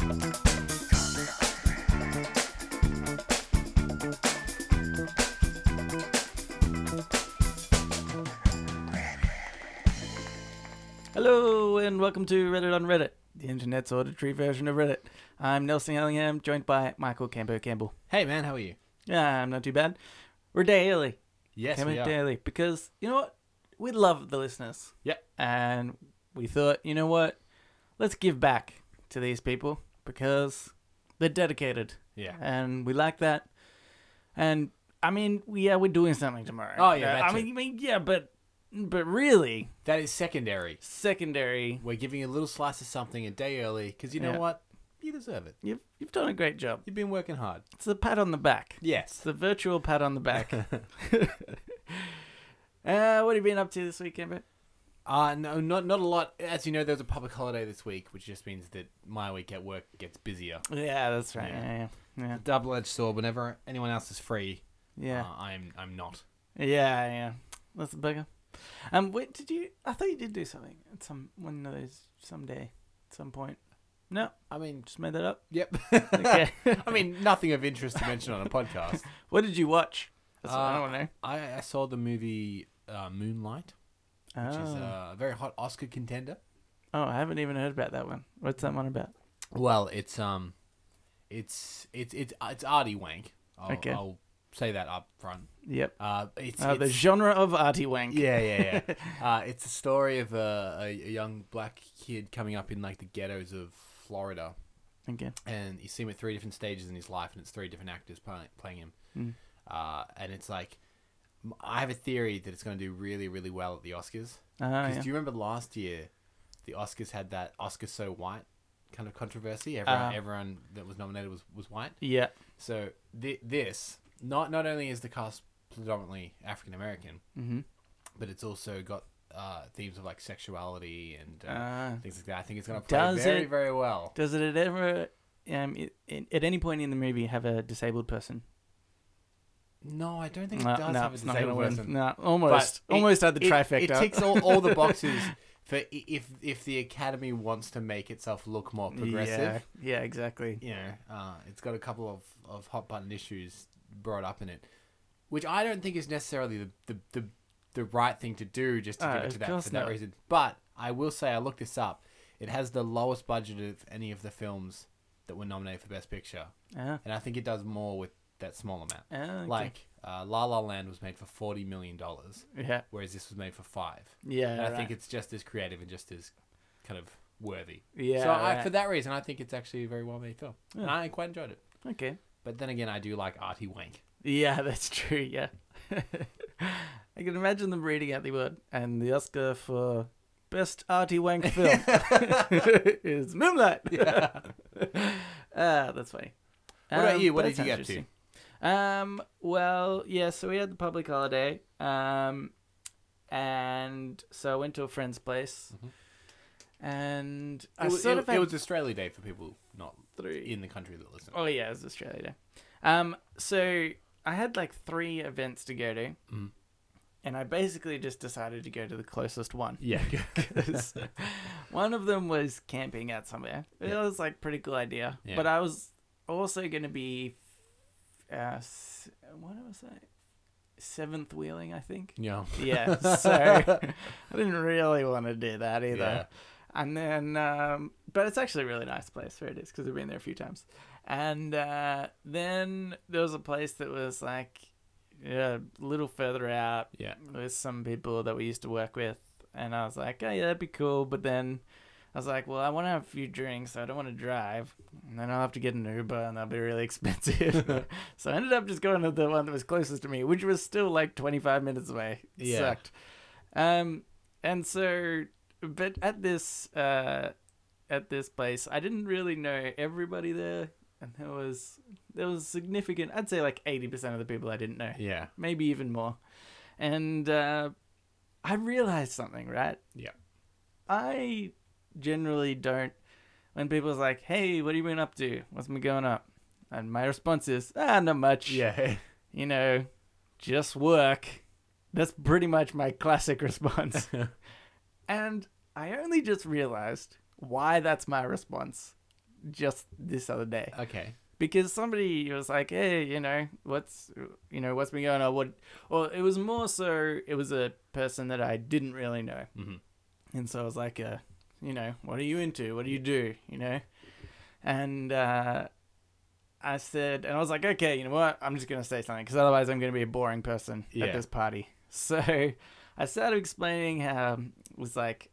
Hello and welcome to Reddit on Reddit, the internet's auditory version of Reddit. I'm Nelson Ellingham, joined by Michael Campbell. Hey man, how are you? Yeah, I'm not too bad. We're a day early. Yes, Came we a are. day early because, you know what? We love the listeners. Yep. And we thought, you know what? Let's give back to these people because they're dedicated. Yeah. And we like that. And, I mean, we're doing something tomorrow. Oh, yeah, that I too. mean, yeah, but really, That is secondary. secondary. We're giving you a little slice of something a day early because you know Yeah. what? You deserve it. You've done a great job. You've been working hard. It's a pat on the back. It's Yes. the virtual pat on the back. What have you been up to this weekend, bro? No, not a lot. As you know, there's a public holiday this week, which just means that my week at work gets busier. Yeah, that's right. Yeah. Yeah. Double-edged sword. Whenever anyone else is free, Yeah. I'm not. Yeah. That's the bugger. Wait, I thought you did do something at one of those someday, at some point. No, I mean, just made that up. yep. Okay. I mean, nothing of interest to mention on a podcast. What did you watch? That's what I want to know. I saw the movie Moonlight, which is a very hot Oscar contender. Oh, I haven't even heard about that one. What's that one about? Well, it's arty wank. Okay. I'll say that up front. Yep. It's The genre of arty wank. yeah. It's a story of a young black kid coming up in like the ghettos of Florida, Okay. and you see him at 3 different stages in his life, and it's 3 different actors playing him. Mm. And it's like, I have a theory that it's going to do really, really well at the Oscars. Oh, Because yeah. do you remember last year, the Oscars had that Oscar so white kind of controversy? Everyone that was nominated was white. Yeah. So this not only is the cast predominantly African American, Mm-hmm. but it's also got themes of like sexuality and things like that. I think it's going to Does play very, it- very well. Does it ever, at any point in the movie, have a disabled person? No, I don't think it No, does no, have a it's not gonna disabled win. person. No, almost But had the it trifecta. ticks all the boxes for if the Academy wants to make itself look more progressive. Yeah, exactly. You know, it's got a couple of hot button issues brought up in it, which I don't think is necessarily the right thing to do just to give it to of that course for that not. reason. But I will say, I looked this up. It has the lowest budget of any of the films that were nominated for Best Picture, Ah, and I think it does more with that small amount. okay. Like La La Land was made for $40 million, Yeah. whereas this was made for $5 million. Yeah. And I right. think it's just as creative and just as kind of worthy. Yeah. So right. for that reason, I think it's actually a very well made film, and Yeah. I quite enjoyed it. Okay. But then again, I do like arty wank. Yeah, that's true. Yeah. I can imagine them reading out the award, and the Oscar for Best Arty Wank Film is Moonlight. Yeah. That's funny. What about you? What that did you sounds get interesting. Well, yeah, so we had the public holiday. And so I went to a friend's place. Mhm. And I It was, sort of had it was Australia Day for people not 3. in the country that listen. Oh yeah, it was Australia Day. So I had like 3 events to go to, Mm. and I basically just decided to go to the closest one. Yeah. 'Cause one of them was camping out somewhere. It Yeah. was like pretty cool idea, Yeah. but I was also going to be, what was I? 7th wheeling, I think. Yeah. Yeah, so I didn't really want to do that either. Yeah. And then, but it's actually a really nice place where it is because I've been there a few times. And then there was a place that was like a little further out Yeah. with some people that we used to work with. And I was like, oh, yeah, that'd be cool. But then I was like, well, I want to have a few drinks, so I don't want to drive. And then I'll have to get an Uber, and that'll be really expensive. So I ended up just going to the one that was closest to me, which was still like 25 minutes away. It Yeah. sucked. And so, but at this place, I didn't really know everybody there. And there was significant, I'd say like 80% of the people I didn't know. Yeah. Maybe even more. And I realized something, right? Yeah. I generally don't, when people's like, hey, what have you been up to? What's been going up? And my response is, not much. Yeah. You know, just work. That's pretty much my classic response. And I only just realized why that's my response just this other day. Okay. Because somebody was like, hey, what's been going on? Well, it was more so, it was a person that I didn't really know. Mm-hmm. And so I was like, what are you into? What do you do? And I said, and I was like, okay, you know what? I'm just going to say something because otherwise I'm going to be a boring person at this party. So I started explaining how it was like,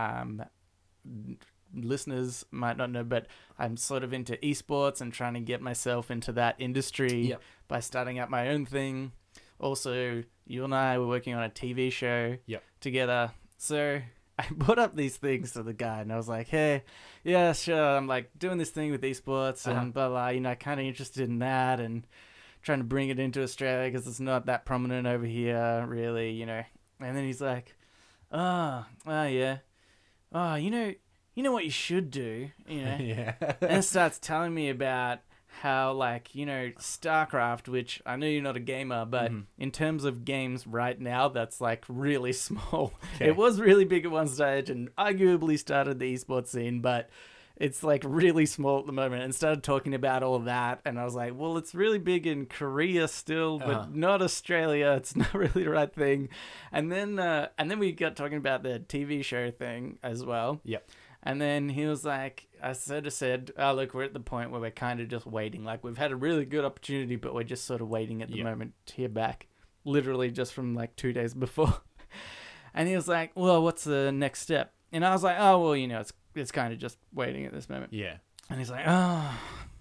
listeners might not know, but I'm sort of into esports and trying to get myself into that industry by starting up my own thing. Also, you and I were working on a TV show together. So I put up these things to the guy and I was like, hey, yeah, sure. I'm like doing this thing with esports and blah, blah, kind of interested in that and trying to bring it into Australia because it's not that prominent over here, really, And then he's like, oh, yeah. Oh, you know what you should do, Yeah. And starts telling me about how, like, StarCraft, which I know you're not a gamer, but in terms of games right now, that's, like, really small. Okay. It was really big at one stage and arguably started the esports scene, but it's, like, really small at the moment, and started talking about all that, and I was like, well, it's really big in Korea still, but not Australia. It's not really the right thing. And then we got talking about the TV show thing as well. Yep. And then he was like, I sort of said, oh, look, we're at the point where we're kind of just waiting. Like, we've had a really good opportunity, but we're just sort of waiting at the moment to hear back. Literally just from, like, 2 days before. And he was like, well, what's the next step? And I was like, oh, well, it's kind of just waiting at this moment. Yeah. And he's like, oh,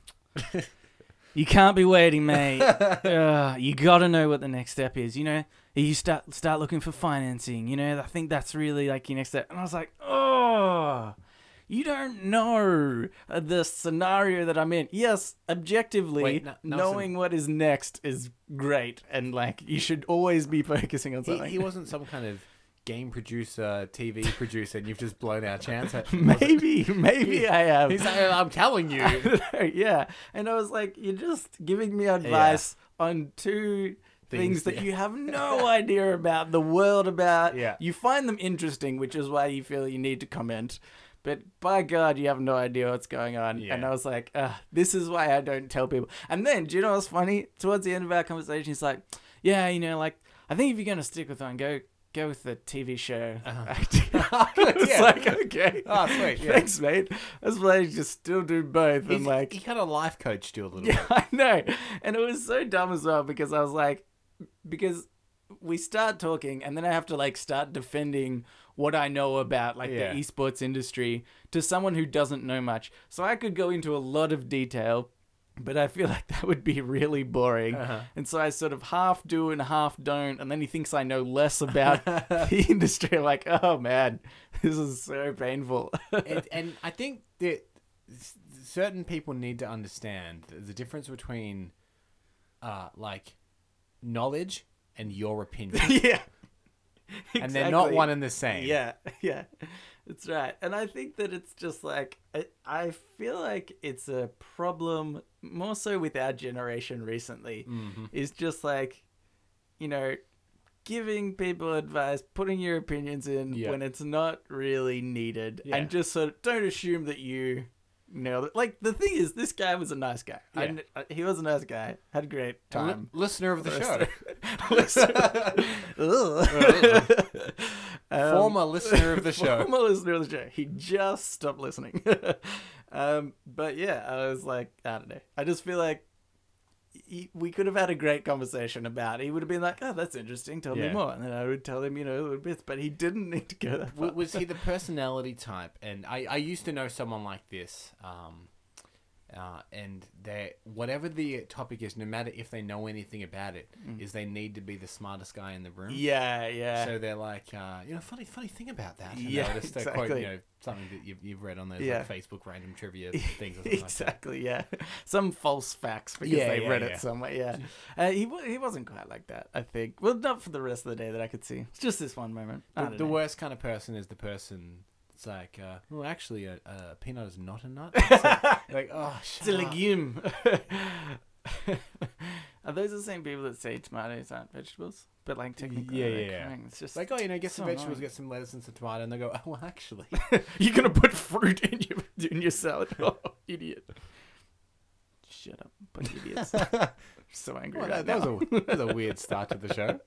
you can't be waiting, mate. You got to know what the next step is. You start looking for financing. I think that's really, like, your next step. And I was like, oh, you don't know the scenario that I'm in. Yes, objectively, knowing what is next is great. And, like, you should always be focusing on something. He wasn't some kind of game producer, TV producer, and you've just blown our chance. Maybe I have. He's like, I'm telling you. Yeah. And I was like, you're just giving me advice on two things that you have no idea about, the world about. Yeah. You find them interesting, which is why you feel you need to comment. But by God, you have no idea what's going on. Yeah. And I was like, this is why I don't tell people. And then, do you know what's funny? Towards the end of our conversation, he's like, yeah, like, I think if you're going to stick with one, go with the TV show. It's like, okay. Oh, sweet. Yeah. Thanks, mate. That's why you just still do both. And like, he kind of life coached you a little bit. I know. And it was so dumb as well because I was like, because we start talking and then I have to like start defending what I know about like the esports industry to someone who doesn't know much. So I could go into a lot of detail, but I feel like that would be really boring. And so I sort of half do and half don't. And then he thinks I know less about the industry. I'm like, oh man, this is so painful. and I think that certain people need to understand the difference between like knowledge and your opinion. Yeah. Exactly. And they're not one and the same. Yeah. That's right. And I think that it's just like, I feel like it's a problem more so with our generation recently, is just like, giving people advice, putting your opinions in when it's not really needed, and just sort of don't assume that you nailed it. Like, the thing is, this guy was a nice guy. He was a nice guy. Had a great time. Listener of the show. Former listener of the show. Former listener of the show. He just stopped listening. But yeah, I was like, I don't know. I just feel like we could have had a great conversation about it. He would have been like, oh, that's interesting. Tell me more. And then I would tell him, little bits. But he didn't need to go that far. Was he the personality type? And I used to know someone like this. And whatever the topic is, no matter if they know anything about it, is they need to be the smartest guy in the room. Yeah. So they're like, funny thing about that. And they'll just quote, something that you've read on those like Facebook random trivia things. Or something exactly. Like that. Some false facts because they read it somewhere. Yeah. He wasn't quite like that, I think. Well, not for the rest of the day that I could see. It's just this one moment. The worst kind of person is the person. It's like, well, actually, a peanut is not a nut. Like, oh, it's a legume. those the same people that say tomatoes aren't vegetables? But like technically, Yeah, they're yeah. correct. It's just Like, oh, get some so vegetables, annoying. get some lettuce and some tomato, and they go, oh, well, actually. You're gonna put fruit in your salad. Oh, idiot! Shut up, bunch of idiots. I'm so angry Well, right that now. was a weird start to the show.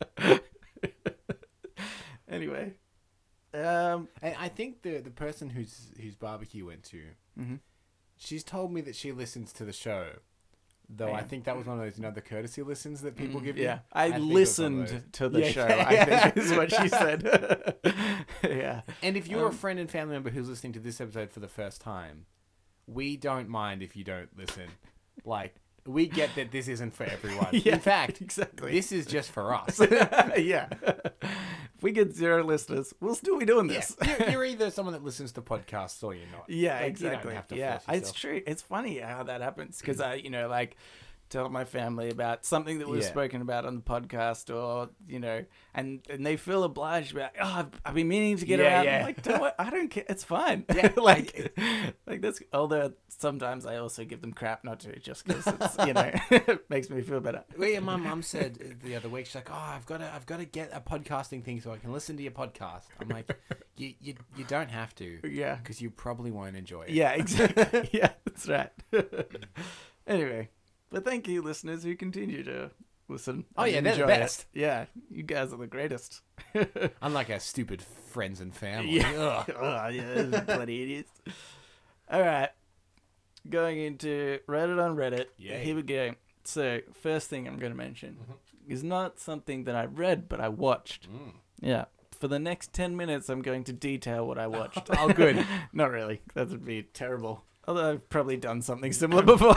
Anyway, And I think the person whose barbecue went to, mhm. she's told me that she listens to the show. Though I Yeah. think that was one of those, the courtesy listens that people give yeah, you. I think it was one of those. listened to the Yeah, show. yeah. I think is what she said. Yeah. And if you're a friend and family member who's listening to this episode for the first time, we don't mind if you don't listen. Like, we get that this isn't for everyone. Yeah, In fact, exactly. this is just for us. Yeah. If we get 0 listeners, we'll still be doing this. You're either someone that listens to podcasts or you're not. Yeah, Like, exactly. You don't have to Yeah, force it's yourself. true. It's funny how that happens because I, like, tell my family about something that we've Yeah. spoken about on the podcast, or and they feel obliged about. Oh, I've been meaning to get Yeah, around. yeah. I'm like, don't worry, I don't care. It's fine. Yeah, like that's. Although sometimes I also give them crap not to, just because it's it makes me feel better. Well, yeah, my mum said the other week, she's like, "Oh, I've got to get a podcasting thing so I can listen to your podcast." I'm like, "You don't have to, Yeah. because you probably won't enjoy it." Yeah, exactly. Yeah, that's right. Anyway, but thank you, listeners who continue to listen. Oh, and yeah, they're the enjoy it. best. Yeah, you guys are the greatest. Unlike our stupid friends and family. Yeah. Ugh. Oh, yeah, those bloody idiots. All right, going into Reddit on Reddit. Yay. Here we go. So, first thing I'm going to mention Mm-hmm. is not something that I read, but I watched. Yeah. For the next 10 minutes, I'm going to detail what I watched. Oh, good. Not really. That would be terrible. Although I've probably done something similar before.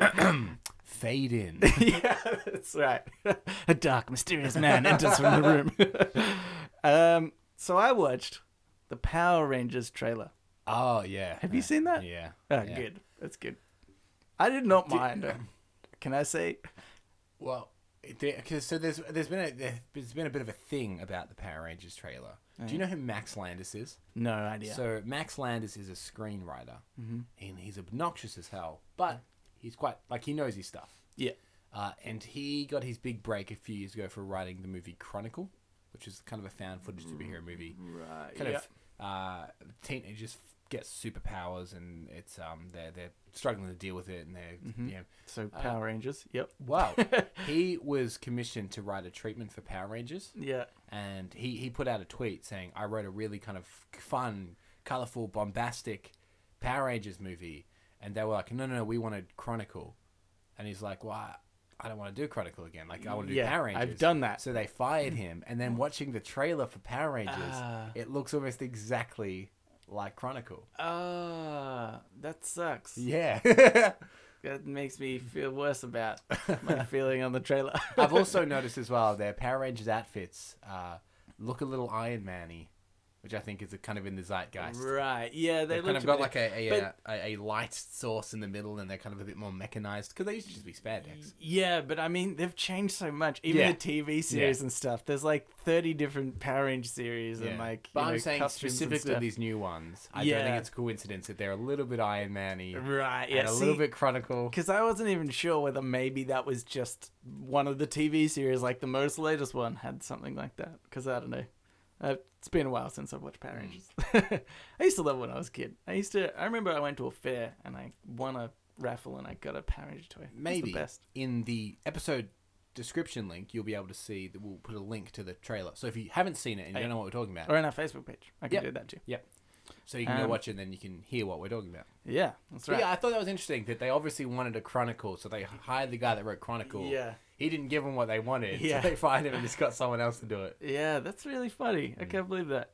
Fade in. Yeah, that's right. A dark, mysterious man enters from the room. So I watched the Power Rangers trailer. Oh, yeah. Have you seen that? Yeah. Oh, Yeah. good. That's good. I did not mind. Can I say? Well, so there's been a bit of a thing about the Power Rangers trailer. Do you know who Max Landis is? No idea. So Max Landis is a screenwriter, Mhm. and he's obnoxious as hell, but he's quite he knows his stuff. Yeah. And he got his big break a few years ago for writing the movie Chronicle, which is kind of a found footage superhero movie. Right. Kind yeah. of teenagers get superpowers, and it's they're struggling to deal with it, and they're So Power Rangers. Yep. wow. He was commissioned to write a treatment for Power Rangers. Yeah. And he put out a tweet saying, I wrote a really kind of fun, colourful, bombastic Power Rangers movie. And they were like, no, we wanted Chronicle. And he's like, well, I don't want to do Chronicle again. Like, I want to do Power Rangers. I've done that. So they fired him. And then watching the trailer for Power Rangers, it looks almost exactly like Chronicle. That sucks. Yeah. That makes me feel worse about my feeling on the trailer. I've also noticed as well, their Power Rangers outfits look a little Iron Man-y, which I think is kind of in the zeitgeist. Right. Yeah, they They've look kind of got like a light source in the middle, and they're kind of a bit more mechanized, because they used to just be spandex. Yeah, but I mean, they've changed so much. Even Yeah. the TV series and stuff. There's like 30 different Power Ranger series and like, but you know, I'm saying costumes and specifically stuff. these new ones. I don't Yeah. think it's a coincidence that they're a little bit Iron Man-y Right. Yeah. and a little bit Chronicle. Because I wasn't even sure whether maybe that was just one of the TV series, like the most latest one had something like that. Because I don't know. It's been a while since I've watched Power Rangers. I used to love it when I was a kid. I remember I went to a fair and I won a raffle and I got a Power Ranger toy. It was Maybe the best. in the episode description link, you'll be able to see that we'll put a link to the trailer. So if you haven't seen it and you don't know what we're talking about, Or on our Facebook page. I can Yep. do that too. so you can go watch it and then you can hear what we're talking about. Yeah, that's But right. yeah, I thought that was interesting that they obviously wanted a Chronicle, so they hired the guy that wrote Chronicle. Yeah. He didn't give them what they wanted, Yeah. so they fired him and just got someone else to do it. Yeah, that's really funny. I can't believe that.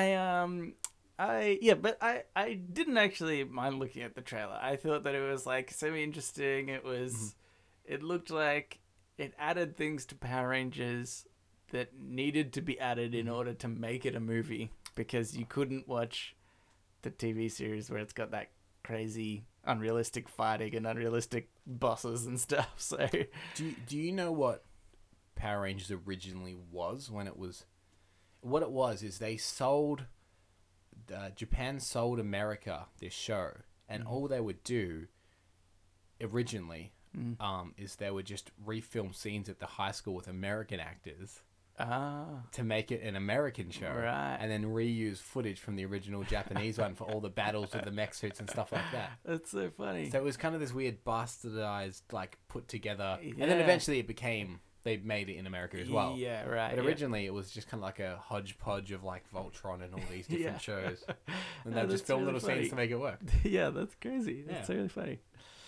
But I didn't actually mind looking at the trailer. I thought that it was like semi-interesting. It was, it looked like it added things to Power Rangers that needed to be added in order to make it a movie, because you couldn't watch the TV series where it's got that crazy unrealistic fighting and unrealistic bosses and stuff. So Do you know what Power Rangers originally was when it was? What it was is they sold, Japan sold America this show, and all they would do originally, is they would just refilm scenes at the high school with American actors Ah, to make it an American show, Right. and then reuse footage from the original Japanese one for all the battles with the mech suits and stuff like that. that's so funny. So it was kind of this weird bastardized, like put together, and then Yeah. eventually it became they made it in America as well. Yeah, right. But yeah. originally it was just kind of like a hodgepodge of like Voltron and all these different Yeah. shows, and Oh, they just that's filmed really little funny. scenes to make it work. Yeah, that's crazy. That's Yeah. really funny.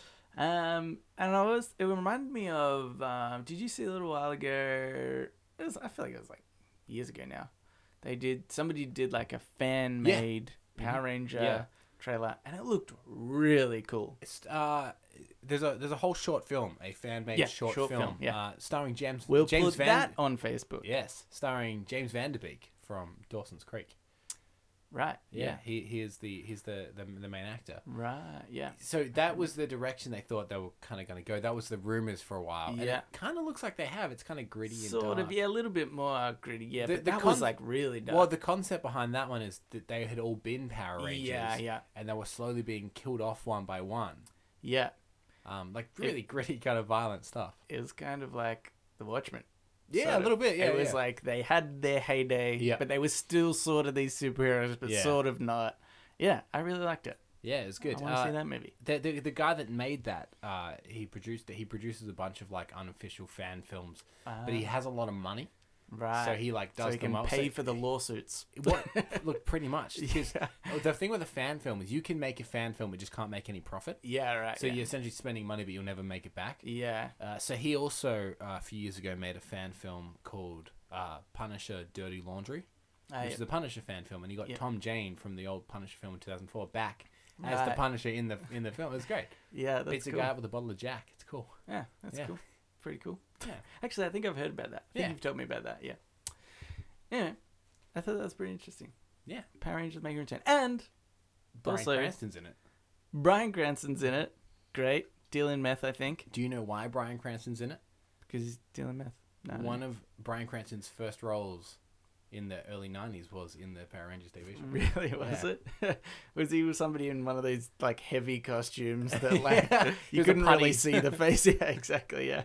And it reminded me of, did you see a little while ago? I feel like it was like years ago now. Somebody did like a fan made Power Ranger Yeah. trailer, and it looked really cool. It's, there's a whole short film, a fan made Yeah, short short film, film, yeah. starring James We'll James put Van that on Facebook. yes, starring James Vanderbeek from Dawson's Creek. Right. Yeah. he's the main actor. Right. Yeah. So that was the direction they thought they were kind of going to go. That was the rumors for a while. And Yeah. it kind of looks like they have. It's kind of gritty and Sort dark. of. Yeah. A little bit more gritty. Yeah. The- But the that was con- like really dark. Well, the concept behind that one is that they had all been Power Rangers. Yeah. Yeah. And they were slowly being killed off one by one. Yeah. Like really gritty kind of violent stuff. It was kind of like The Watchmen. Yeah, Sort a of. little bit. Yeah, it was yeah. like they had their heyday, Yeah. but they were still sort of these superheroes, but Yeah. sort of not. Yeah, I really liked it. Yeah, it's good. I want to see that movie. The guy that made that, he produces a bunch of like unofficial fan films, but he has a lot of money, Right. so he like does so he them can up. pay So- for the lawsuits. What? Look, pretty much. Because Yeah. the thing with a fan film is you can make a fan film, but just can't make any profit. Yeah, right. So yeah. you're essentially spending money, but you'll never make it back. Yeah. So he also a few years ago made a fan film called Punisher: Dirty Laundry, which yeah. is a Punisher fan film, and he got Yeah. Tom Jane from the old Punisher film in 2004 back as the Right. Punisher in the film. It was great. Yeah, that's Beats a cool. guy up with a bottle of Jack. It's cool. Yeah, that's Yeah. cool. Pretty cool. Yeah. Actually, I think I've heard about that. I think Yeah. you've told me about that. Yeah. Anyway, I thought that was pretty interesting. Yeah. Power Rangers make a return, and Bryan Also- Cranston's in it. Bryan Cranston's in it. Great, dealing meth, I think, Do you know why Bryan Cranston's in it? because he's dealing meth. No, One of Bryan Cranston's first roles in the early 90s was in the Power Rangers TV show. Really, was Yeah. it? Was he somebody in one of those like heavy costumes that like Yeah, he you was a couldn't really putty. see the face? Yeah, exactly. Yeah.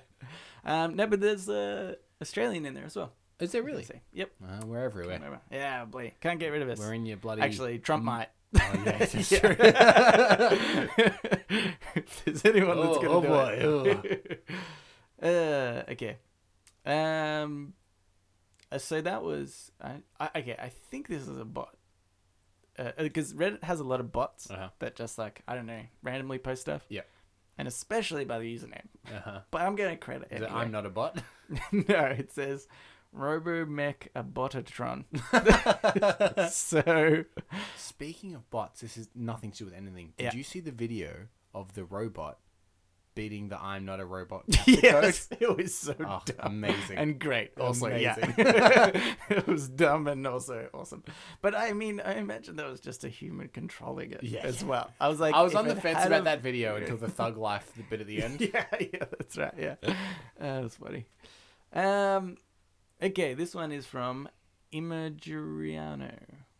No, but there's Australian in there as well. Is there really? Yep. We're everywhere. Remember. Yeah, boy, can't get rid of us. We're in your bloody... Actually, Trump might. Oh, yeah, that's Yeah. true. If there's anyone that's gonna Oh, do boy. it. Okay. So that was okay. I think this is a bot. Because Reddit has a lot of bots Uh-huh. that just like I don't know randomly post stuff. Yeah. And especially by the username. Uh-huh. But I'm gonna credit Is it. it I'm not a bot? No, it says Robomech a botatron. So Speaking of bots, this is nothing to do with anything. Did Yeah. you see the video of the robot beating the I'm not a robot capture yes, code? it was so Oh, dumb amazing. and great. Also, Amazing. yeah, it was dumb and also awesome. But I mean, I imagine that was just a human controlling it Yeah. as well. I was like, I was if on the it fence had about a- that video until the thug life bit at the end. Yeah, that's right. Yeah, that's funny. Okay, this one is from Imaguriano.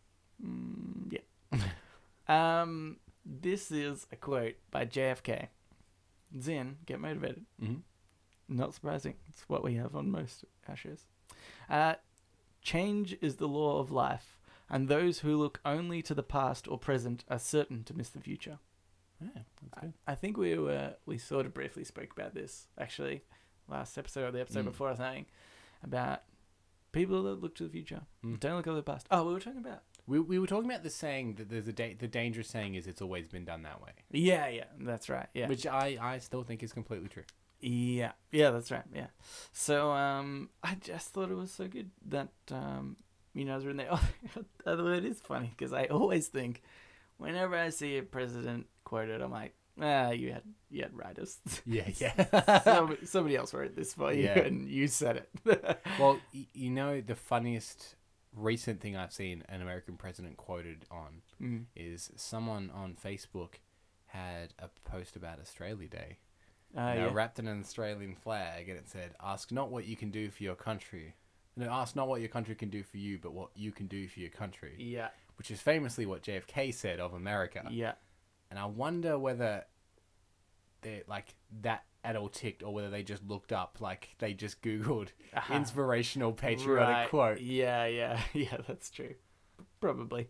Yeah. This is a quote by JFK. Zin, get motivated. Mhm. Not surprising. It's what we have on most our shows. Change is the law of life, and those who look only to the past or present are certain to miss the future. Yeah, that's good. I think we sort of briefly spoke about this actually last episode or the episode before or something about people that look to the future. Don't look at the past. Oh, we were talking about. We were talking about the saying that there's the dangerous saying is it's always been done that way, Yeah, that's right. Yeah. which I still think is completely true. Yeah, that's right. Yeah. So I just thought it was so good that I was reading that. Although it is funny because I always think whenever I see a president quoted, I'm like, you had writers. Yeah. Somebody else wrote this for you, Yeah. and you said it. Well, you know, the funniest recent thing I've seen an American president quoted on is someone on Facebook had a post about Australia Day. They wrapped in an Australian flag, and it said, "Ask not what you can do for your country. No, ask not what your country can do for you, but what you can do for your country." Yeah. Which is famously what JFK said of America. Yeah. And I wonder whether like that at all ticked, or whether they just looked up, like they just Googled Uh-huh. inspirational patriotic Right. quote. Yeah, yeah, yeah. That's true. Probably.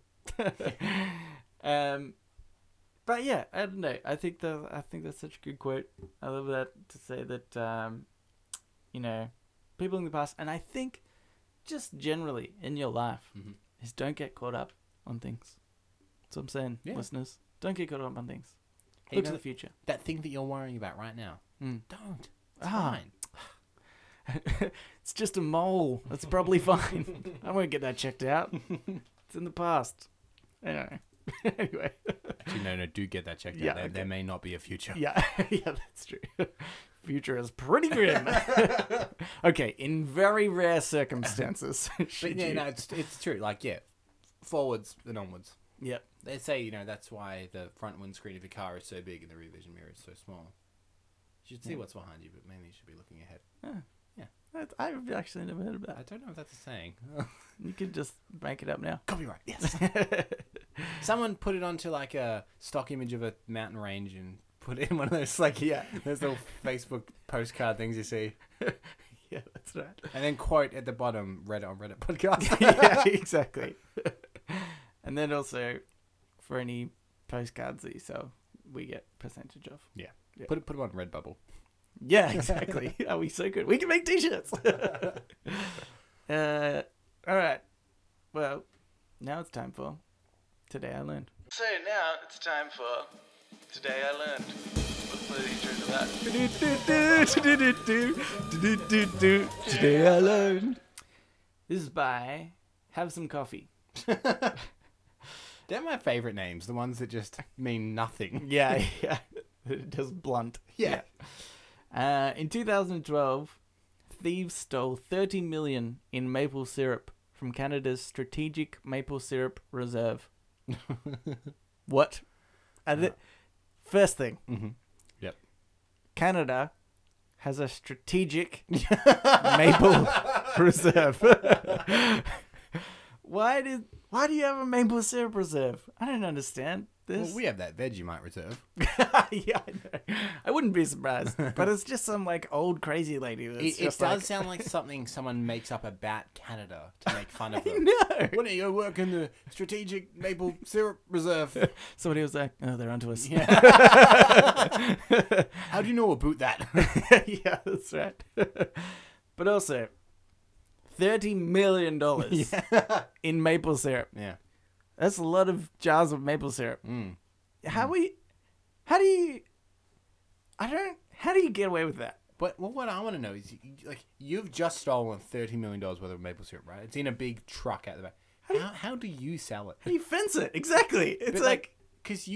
But yeah, I don't know. I think that's such a good quote. I love that to say that you know, people in the past, and I think just generally in your life, Mhm. is don't get caught up on things. That's what I'm saying, Yeah. listeners. Don't get caught up on things. Hey, Look you to know, the future. that thing that you're worrying about right now, Mm. don't. It's Ah. fine. It's just a mole. That's probably fine. I won't get that checked out. It's in the past. Anyway. Anyway. Actually, no, do get that checked Yeah, out. okay. There may not be a future. Yeah, yeah, that's true. Future is pretty grim. Okay, in very rare circumstances. But should yeah, you- no, it's true. Like, yeah, forwards and onwards. Yep. They say, you know, that's why the front windscreen of your car is so big and the rear vision mirror is so small. You should see Yeah. what's behind you, but mainly you should be looking ahead. I've actually never heard of I that. don't know if that's a saying. You could just make it up now. Copyright, yes. Someone put it onto like a stock image of a mountain range and put it in one of those like Yeah. those little Facebook postcard things you see, Yeah, that's right. and then quote at the bottom Reddit on Reddit podcast. Yeah, exactly. And then also, for any postcards that you sell, we get percentage off. Put it on Redbubble. Yeah, exactly. Are we so good? We can make t-shirts. All right. Well, now it's time for Today I Learned. So now it's time for Today I Learned. Let's play the intro to that. Today I Learned. This is by Have Some Coffee. They're my favorite names, the ones that just mean nothing. Yeah, yeah. Just blunt. Yeah. In 2012, thieves stole 30 million in maple syrup from Canada's Strategic Maple Syrup Reserve. What? First thing, Mm-hmm. Yep. Canada has a strategic maple reserve. Why do you have a maple syrup reserve? I don't understand this. Well, we have that Vegemite reserve. Yeah, I know. I wouldn't be surprised. But it's just some like old crazy lady. That's It just does like, sound like something someone makes up about Canada to make fun of I them. know. When do you work in the Strategic Maple Syrup Reserve? Somebody was like, "Oh, they're onto us." Yeah. How do you know about that? Yeah, that's right. But also, $30 million in maple syrup. Yeah. That's a lot of jars of maple syrup. Mm. How do you get away with that? But what I want to know is, like, you've just stolen $30 million worth of maple syrup, right? It's in a big truck out the back. How do you sell it? How do you fence it? Exactly. It's But, like, because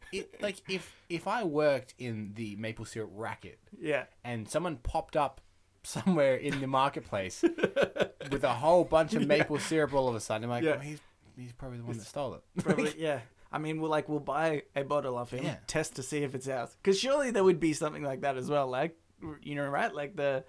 if I worked in the maple syrup racket yeah. and someone popped up somewhere in the marketplace with a whole bunch of maple syrup all of a sudden, I'm like, Yeah. well, he's probably the one that stole it. Probably, yeah. I mean, we'll buy a bottle off him, Yeah. test to see if it's ours. Because surely there would be something like that as well. Like, you know, right? Like the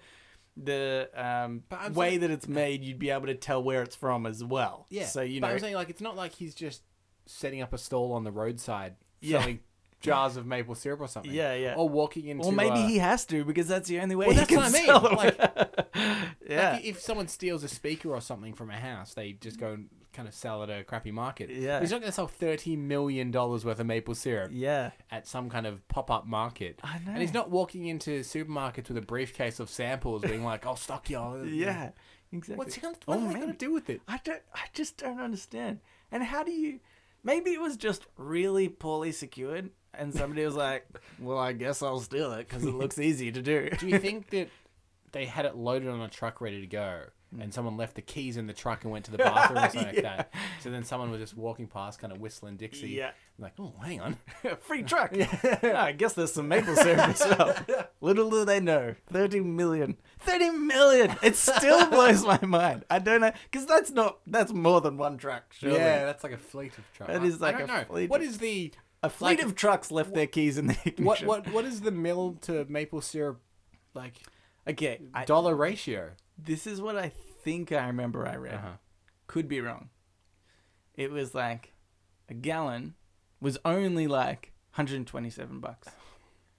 I'm way saying- that it's made, you'd be able to tell where it's from as well. Yeah. So, you but know. I'm saying, like, it's not like he's just setting up a stall on the roadside Yeah. selling jars of maple syrup or something. Yeah, yeah. Or walking into. Or maybe he has to because that's the only way Well, he that's can what I mean. sell them. Like- yeah. Like, if someone steals a speaker or something from a house, they just go and kind of sell at a crappy market. Yeah. He's not going to sell $30 million worth of maple syrup Yeah. at some kind of pop-up market. I know. And he's not walking into supermarkets with a briefcase of samples being like, I'll stock y'all. Yeah. Exactly. What's he gonna, Oh, what are they going man. to do with it? I just don't understand. And how do you? Maybe it was just really poorly secured, and somebody was like, "Well, I guess I'll steal it because it looks easy to do." Do you think that they had it loaded on a truck ready to go and someone left the keys in the truck and went to the bathroom or something like that? So then someone was just walking past kind of whistling Dixie. Yeah. Like, oh, hang on. Free truck. Yeah, I guess there's some maple syrup as well. Little do they know, 30 million. 30 million. It still blows my mind. I don't know, because that's more than one truck. Surely. Yeah, that's like a fleet of trucks. That is like I don't a know. fleet What of- is the A fleet like- of trucks left their keys in the ignition. what is the mill to maple syrup like Okay, dollar ratio? this is what I think I remember I read. Uh-huh. Could be wrong. It was like a gallon was only like $127.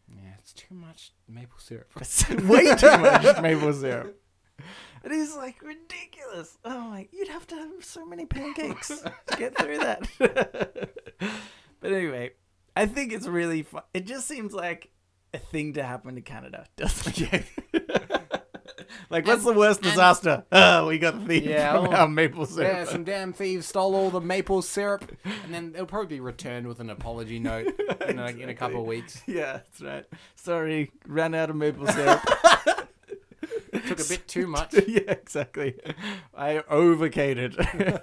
Yeah, it's too much maple syrup. It's way too much maple syrup. It is like ridiculous. Oh my! You'd have to have so many pancakes to get through that. But anyway, I think it's really fun. It just seems like a thing to happen to Canada, doesn't it? Like, what's the worst disaster? Oh, we got thieved from our maple syrup. Yeah, some damn thieves stole all the maple syrup, and then it'll probably be returned with an apology note in a couple of weeks. Yeah, that's right. Sorry, ran out of maple syrup. Took a bit too much. Yeah, exactly. I overcated.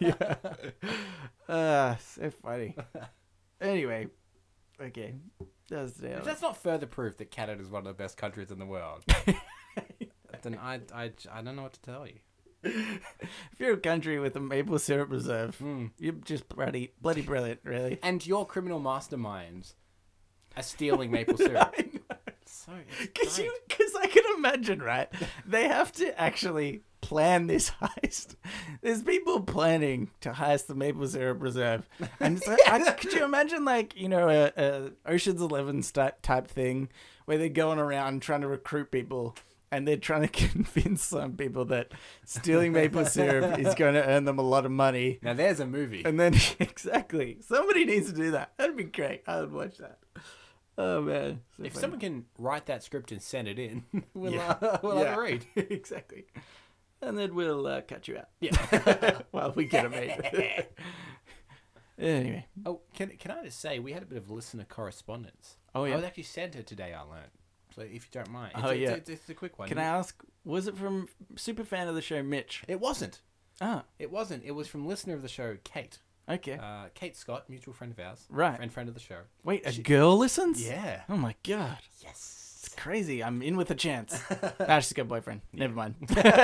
Yeah. So funny. Anyway, okay. If that's not further proof that Canada is one of the best countries in the world, then I don't know what to tell you. If you're a country with a maple syrup reserve, you're just bloody brilliant, really. And your criminal masterminds are stealing maple syrup. So Because I can imagine, right? They have to actually plan this heist. There's people planning to heist the maple syrup reserve, and so could you imagine, like, you know, a Ocean's 11 type thing where they're going around trying to recruit people, and they're trying to convince some people that stealing maple syrup is going to earn them a lot of money. Now there's a movie. And then exactly, somebody needs to do that. That'd be great. I would watch that. Oh man! So if funny. someone can write that script and send it in, we'll have a read. Exactly. And then we'll cut you out. Yeah. While we get it made. Anyway. Oh, can I just say, we had a bit of listener correspondence. Oh, yeah. I was actually sent it today, I learned. So if you don't mind. It's a quick one. Can I ask, was it from super fan of the show, Mitch? It wasn't. Ah. It wasn't. It was from listener of the show, Kate. Okay. Kate Scott, mutual friend of ours. Right. Friend of the show. Wait, a girl listens? Yeah. Oh my god. Yes. It's crazy. I'm in with a chance. She's got a boyfriend. Never mind.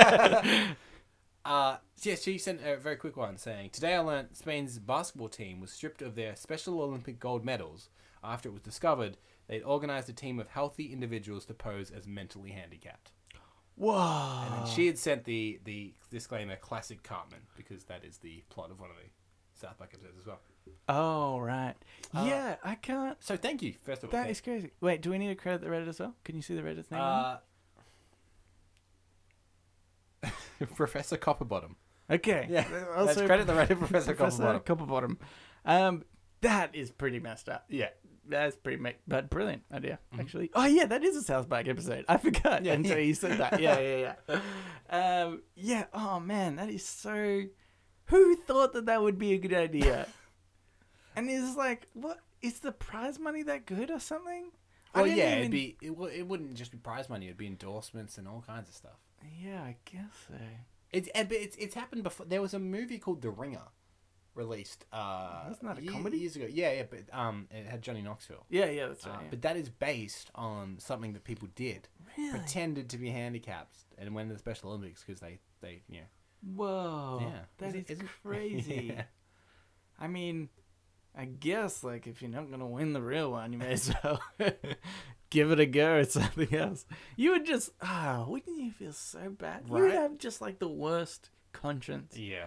So she sent a very quick one saying, today I learned Spain's basketball team was stripped of their Special Olympic gold medals after it was discovered they'd organized a team of healthy individuals to pose as mentally handicapped. Whoa. And then she had sent the disclaimer, classic Cartman, because that is the plot of one of the South Park episodes as well. Oh, right. Yeah, I can't. So thank you, first of all. That is crazy. Wait, do we need to credit the Reddit as well? Can you see the Reddit's name? Professor Copperbottom. Okay. Yeah. Also, Let's credit the Reddit Professor Copperbottom. That is pretty messed up. Yeah. That's pretty but brilliant idea, actually. Oh, yeah, that is a South Park episode. I forgot until you said that. Yeah. Yeah, oh, man, that is so... Who thought that would be a good idea? And it's like, what? Is the prize money that good or something? Well, yeah, it wouldn't just be prize money. It'd be endorsements and all kinds of stuff. Yeah, I guess so. It's happened before. There was a movie called The Ringer, released. That's not a comedy? Years ago. Yeah, but it had Johnny Knoxville. Yeah, that's right. But that is based on something that people did. Really? Pretended to be handicapped and went to the Special Olympics because they Whoa. Yeah. That is crazy. Yeah. I mean, I guess, like, if you're not going to win the real one, you may as well give it a go at something else. You would just, wouldn't you feel so bad? Right? You would have just, like, the worst conscience. Yeah.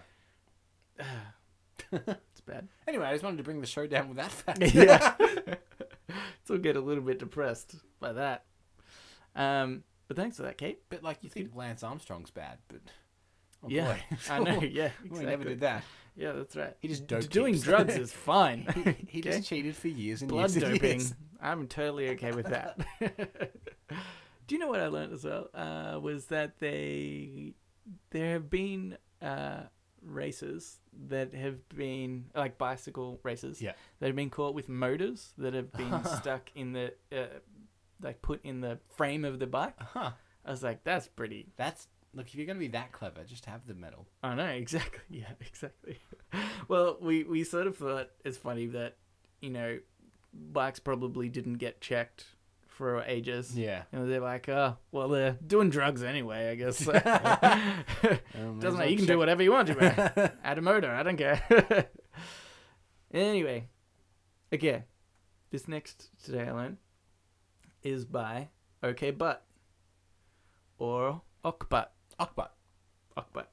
It's bad. Anyway, I just wanted to bring the show down with that fact. Yeah. So get a little bit depressed by that. But thanks for that, Kate. But, like, you think Lance Armstrong's bad, but... Oh, yeah, boy. I know, yeah, exactly. Well, he never did that. Yeah, that's right. He just doped Doing heaps. drugs is fine. He just cheated for years and Blood years and doping. years. I'm totally okay with that. Do you know what I learned as well? Was that there have been races that have been, like, bicycle races, that have been caught with motors that have been stuck in the like put in the frame of the bike. I was like, that's pretty. Look, if you're going to be that clever, just have the medal. I know, exactly. Yeah, exactly. Well, we sort of thought it's funny that, you know, bikes probably didn't get checked for ages. Yeah. And they're like, oh, well, they're doing drugs anyway, I guess. Doesn't matter. You can do whatever you want to, man. Add a motor. I don't care. Anyway. Okay. This next Today I Learned is by OK Butt. Or Okbutt. Okbutt.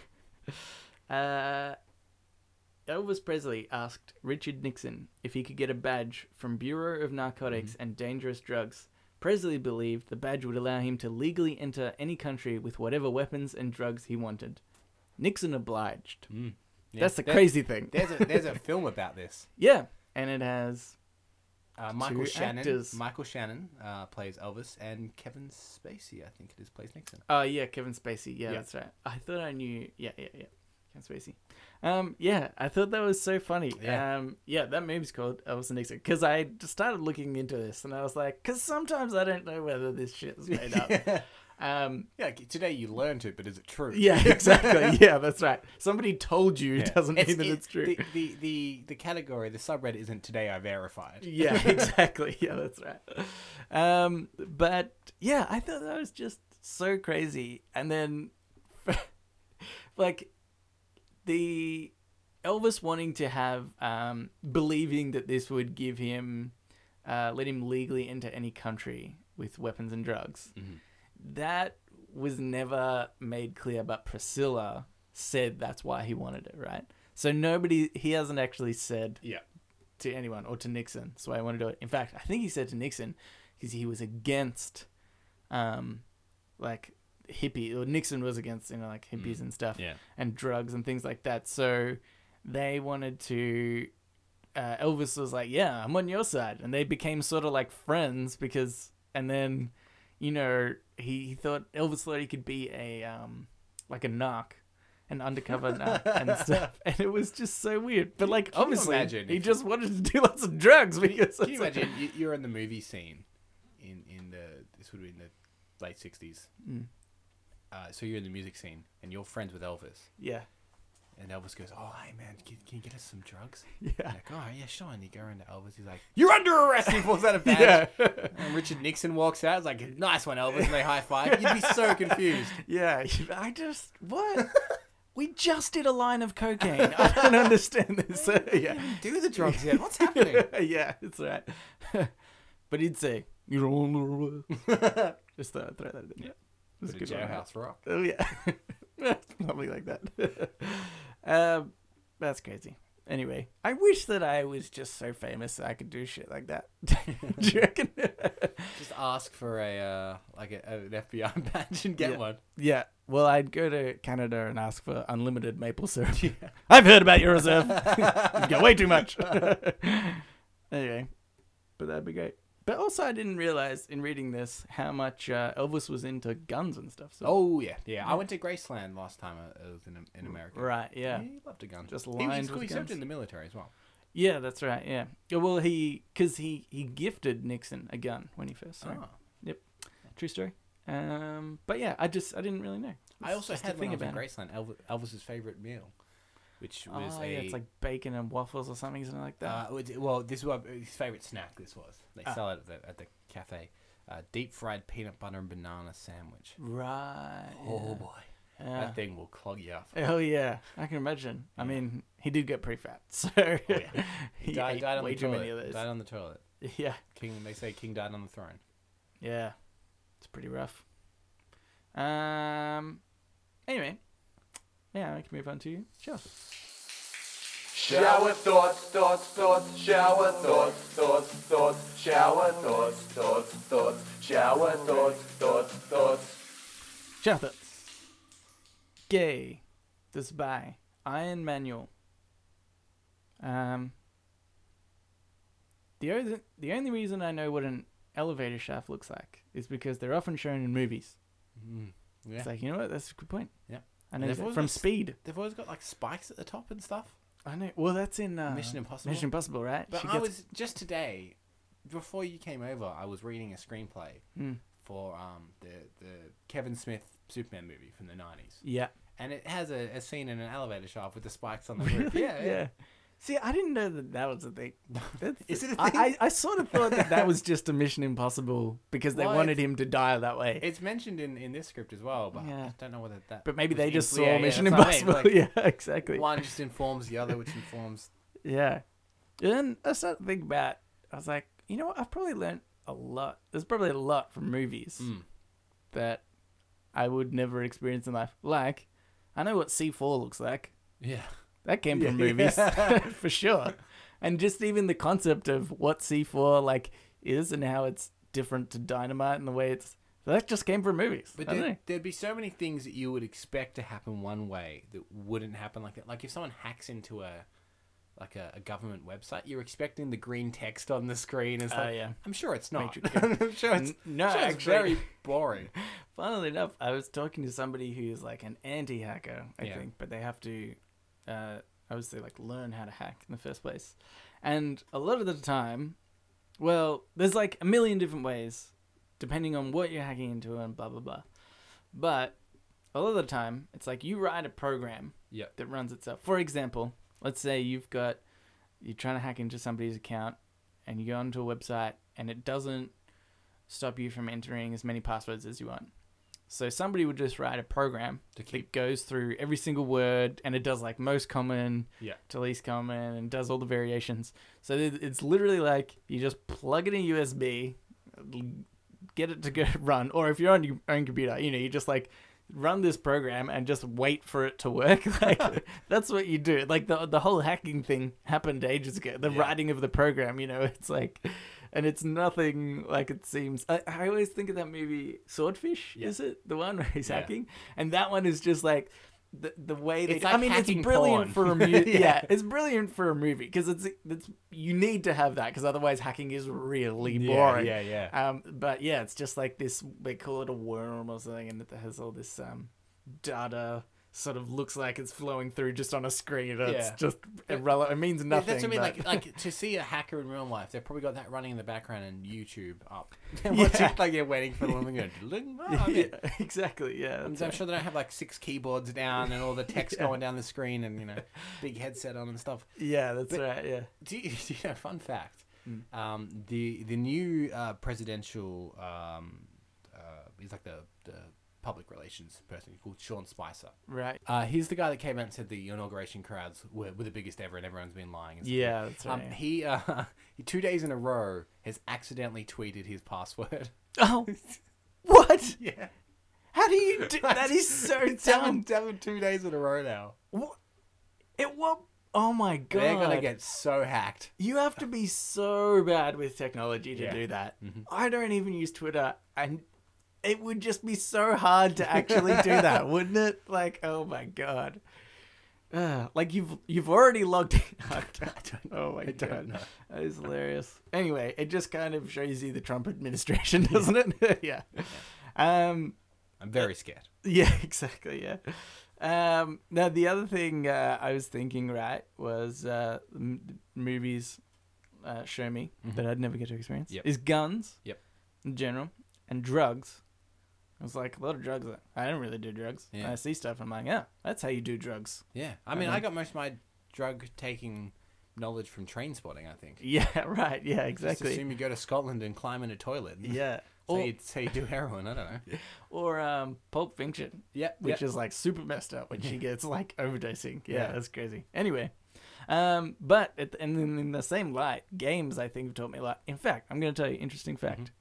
Elvis Presley asked Richard Nixon if he could get a badge from Bureau of Narcotics and Dangerous Drugs Presley believed the badge would allow him to legally enter any country with whatever weapons and drugs he wanted. Nixon obliged. Yeah. That's the crazy thing. There's a film about this. Yeah, and it has Michael two Shannon. actors. Michael Shannon plays Elvis, and Kevin Spacey, I think it is, plays Nixon. Oh, yeah, Kevin Spacey. Yeah, Yeah. that's right. I thought I knew. Yeah. Kevin Spacey. Yeah, I thought that was so funny. Yeah. That movie's called Elvis and Nixon. Because I just started looking into this, and I was like, because sometimes I don't know whether this shit is made up. Yeah, today you learned it, but is it true? Yeah, exactly. Yeah, that's right. Somebody told you doesn't mean that it's true. The category, the subreddit isn't today I verified. Yeah, exactly. Yeah, that's right. But yeah, I thought that was just so crazy. And then, like, the Elvis wanting to have, believing that this would give him, let him legally enter any country with weapons and drugs. Mm-hmm. That was never made clear, but Priscilla said that's why he wanted it, right? So he hasn't actually said to anyone or to Nixon, that's why I want to do it. In fact, I think he said to Nixon because he was against, like, hippie, or Nixon was against, like hippies and stuff, and drugs and things like that. So they wanted to, Elvis was like, yeah, I'm on your side. And they became sort of like friends and then, he thought, Elvis thought he could be a, like a narc, an undercover narc and stuff. And it was just so weird. But like, obviously, he just wanted to do lots of drugs. Because can you imagine, you're in the movie scene this would be in the late 60s. So you're in the music scene and you're friends with Elvis. Yeah. And Elvis goes, oh, hey, man, can you get us some drugs? Yeah. Like, oh, yeah, sure. And you go around to Elvis. He's like, you're under arrest. And he pulls out a badge. Yeah. And Richard Nixon walks out. It's like, nice one, Elvis. And they high five. You'd be so confused. Yeah. What? We just did a line of cocaine. I don't understand this. Yeah. Do the drugs yet? What's happening? Yeah, it's right. But he'd say, you're on the road. Just throw that in. Yeah. Bit of Jailhouse Rock. Oh, yeah. Something like that. That's crazy. Anyway, I wish that I was just so famous that I could do shit like that. Do you reckon? Just ask for an FBI badge and get one. Yeah. Well, I'd go to Canada and ask for unlimited maple syrup. Yeah. I've heard about your reserve. You get way too much. Anyway, but that'd be great. But also, I didn't realize in reading this how much Elvis was into guns and stuff. So. Oh, yeah. I went to Graceland last time I was in America. Right, yeah. He loved a gun. Just lined with he served guns. in the military as well. Yeah, that's right, yeah. Well, because he gifted Nixon a gun when he first saw him. Yep. True story. But yeah, I didn't really know. I also had, when I was in Graceland, Elvis's favorite meal. Which was it's like bacon and waffles or something like that. Well, this was his favorite snack. This was they sell it at the cafe. Deep fried peanut butter and banana sandwich. Right. Oh boy, that thing will clog you up. Hell yeah, I can imagine. Yeah. I mean, he did get pretty fat, so he died on way the too toilet. many of those. Died on the toilet. Yeah. They say King died on the throne. Yeah, it's pretty rough. Anyway. Yeah, I can move on to Shower. Shower thoughts, shower thoughts, shower thoughts, shower thoughts. Shower thoughts. Gay. This by Iron Manual. The only reason I know what an elevator shaft looks like is because they're often shown in movies. Yeah. It's like, you know what? That's a good point. Yeah. I know that from Speed. They've always got like spikes at the top and stuff. I know. Well, that's in Mission Impossible. Mission Impossible, right? But I was just today, before you came over, I was reading a screenplay for the Kevin Smith Superman movie from the 90s. Yeah. And it has a scene in an elevator shaft with the spikes on the roof. Yeah. See, I didn't know that was a thing. Is it a thing? I sort of thought that was just a Mission Impossible because they wanted him to die that way. It's mentioned in this script as well, but I don't know whether that... But maybe they just saw yeah, Mission Impossible. I mean. Yeah, exactly. One just informs the other, which informs... Yeah. And then I started to think about... I was like, you know what? I've probably learned a lot. There's probably a lot from movies that I would never experience in life. Like, I know what C4 looks like. Yeah. That came from movies, for sure. And just even the concept of what C4 like is and how it's different to dynamite in the way it's. That just came from movies. But I don't know. there'd be so many things that you would expect to happen one way that wouldn't happen like that. Like if someone hacks into a government website, you're expecting the green text on the screen and stuff. Yeah. I'm sure it's not. Matrix, I'm sure it's, No, I'm sure it's actually- very boring. Funnily enough, I was talking to somebody who's like an anti-hacker, I Yeah. think, but they have to, obviously, like learn how to hack in the first place. And a lot of the time, well, there's like a million different ways, depending on what you're hacking into and blah blah blah. But a lot of the time, it's like you write a program Yep. that runs itself. For example, let's say you're trying to hack into somebody's account, and you go onto a website, and it doesn't stop you from entering as many passwords as you want. So somebody would just write a program that goes through every single word, and it does like most common to least common, and does all the variations. So it's literally like you just plug it in USB, get it to go run, or if you're on your own computer, you just like run this program and just wait for it to work. Like that's what you do. Like the whole hacking thing happened ages ago. The writing of the program, it's like. And it's nothing like it seems. I always think of that movie Swordfish. Yeah. Is it the one where he's Yeah. hacking? And that one is just like the way they. It's like I mean, it's hacking brilliant porn. for a movie. Yeah. Yeah, it's brilliant for a movie because it's you need to have that because otherwise hacking is really boring. Yeah. But yeah, it's just like this. They call it a worm or something, and it has all this data. Sort of looks like it's flowing through just on a screen. It's Yeah. just irrelevant. It means nothing. That's what I mean. but- Like to see a hacker in real life, they've probably got that running in the background and YouTube up. Yeah. Like you're waiting for the one to go. yeah, exactly. Yeah, I'm that's right. sure they don't have like 6 keyboards down and all the text going down the screen and big headset on and stuff. Yeah, that's right. Yeah. Do you know? Fun fact: the new presidential he's like the public relations person called Sean Spicer. Right. He's the guy that came out and said the inauguration crowds were the biggest ever, and everyone's been lying. And stuff. Yeah, that's right. He 2 days in a row has accidentally tweeted his password. Oh, what? Yeah, How do you do that? Is so dumb. It's happened 2 days in a row now. What? It what? Oh my god! They're gonna get so hacked. You have to be so bad with technology to Yeah. do that. Mhm. I don't even use Twitter, and it would just be so hard to actually do that, wouldn't it? Like, oh my god. Like you've already logged in. Oh my I don't god, know. that is hilarious. Anyway, it just kind of shows you the Trump administration, doesn't it? Yeah. I'm very scared. Yeah, exactly. Yeah. Now the other thing I was thinking, right, was movies show me that I'd never get to experience Yep. is guns. Yep. In general, and drugs. I was like, a lot of drugs. I don't really do drugs. Yeah. I see stuff, and I'm like, yeah, that's how you do drugs. Yeah, I mean, I got most of my drug taking knowledge from train spotting. I think. Yeah, right. Yeah, Just exactly. assume you go to Scotland and climb in a toilet. Yeah. Say you do heroin. I don't know. Or Pulp Fiction, Yeah, which is like super messed up when she gets like overdosing. Yeah, Yeah. that's crazy. Anyway, but in the same light, games I think have taught me a lot. In fact, I'm going to tell you an interesting fact.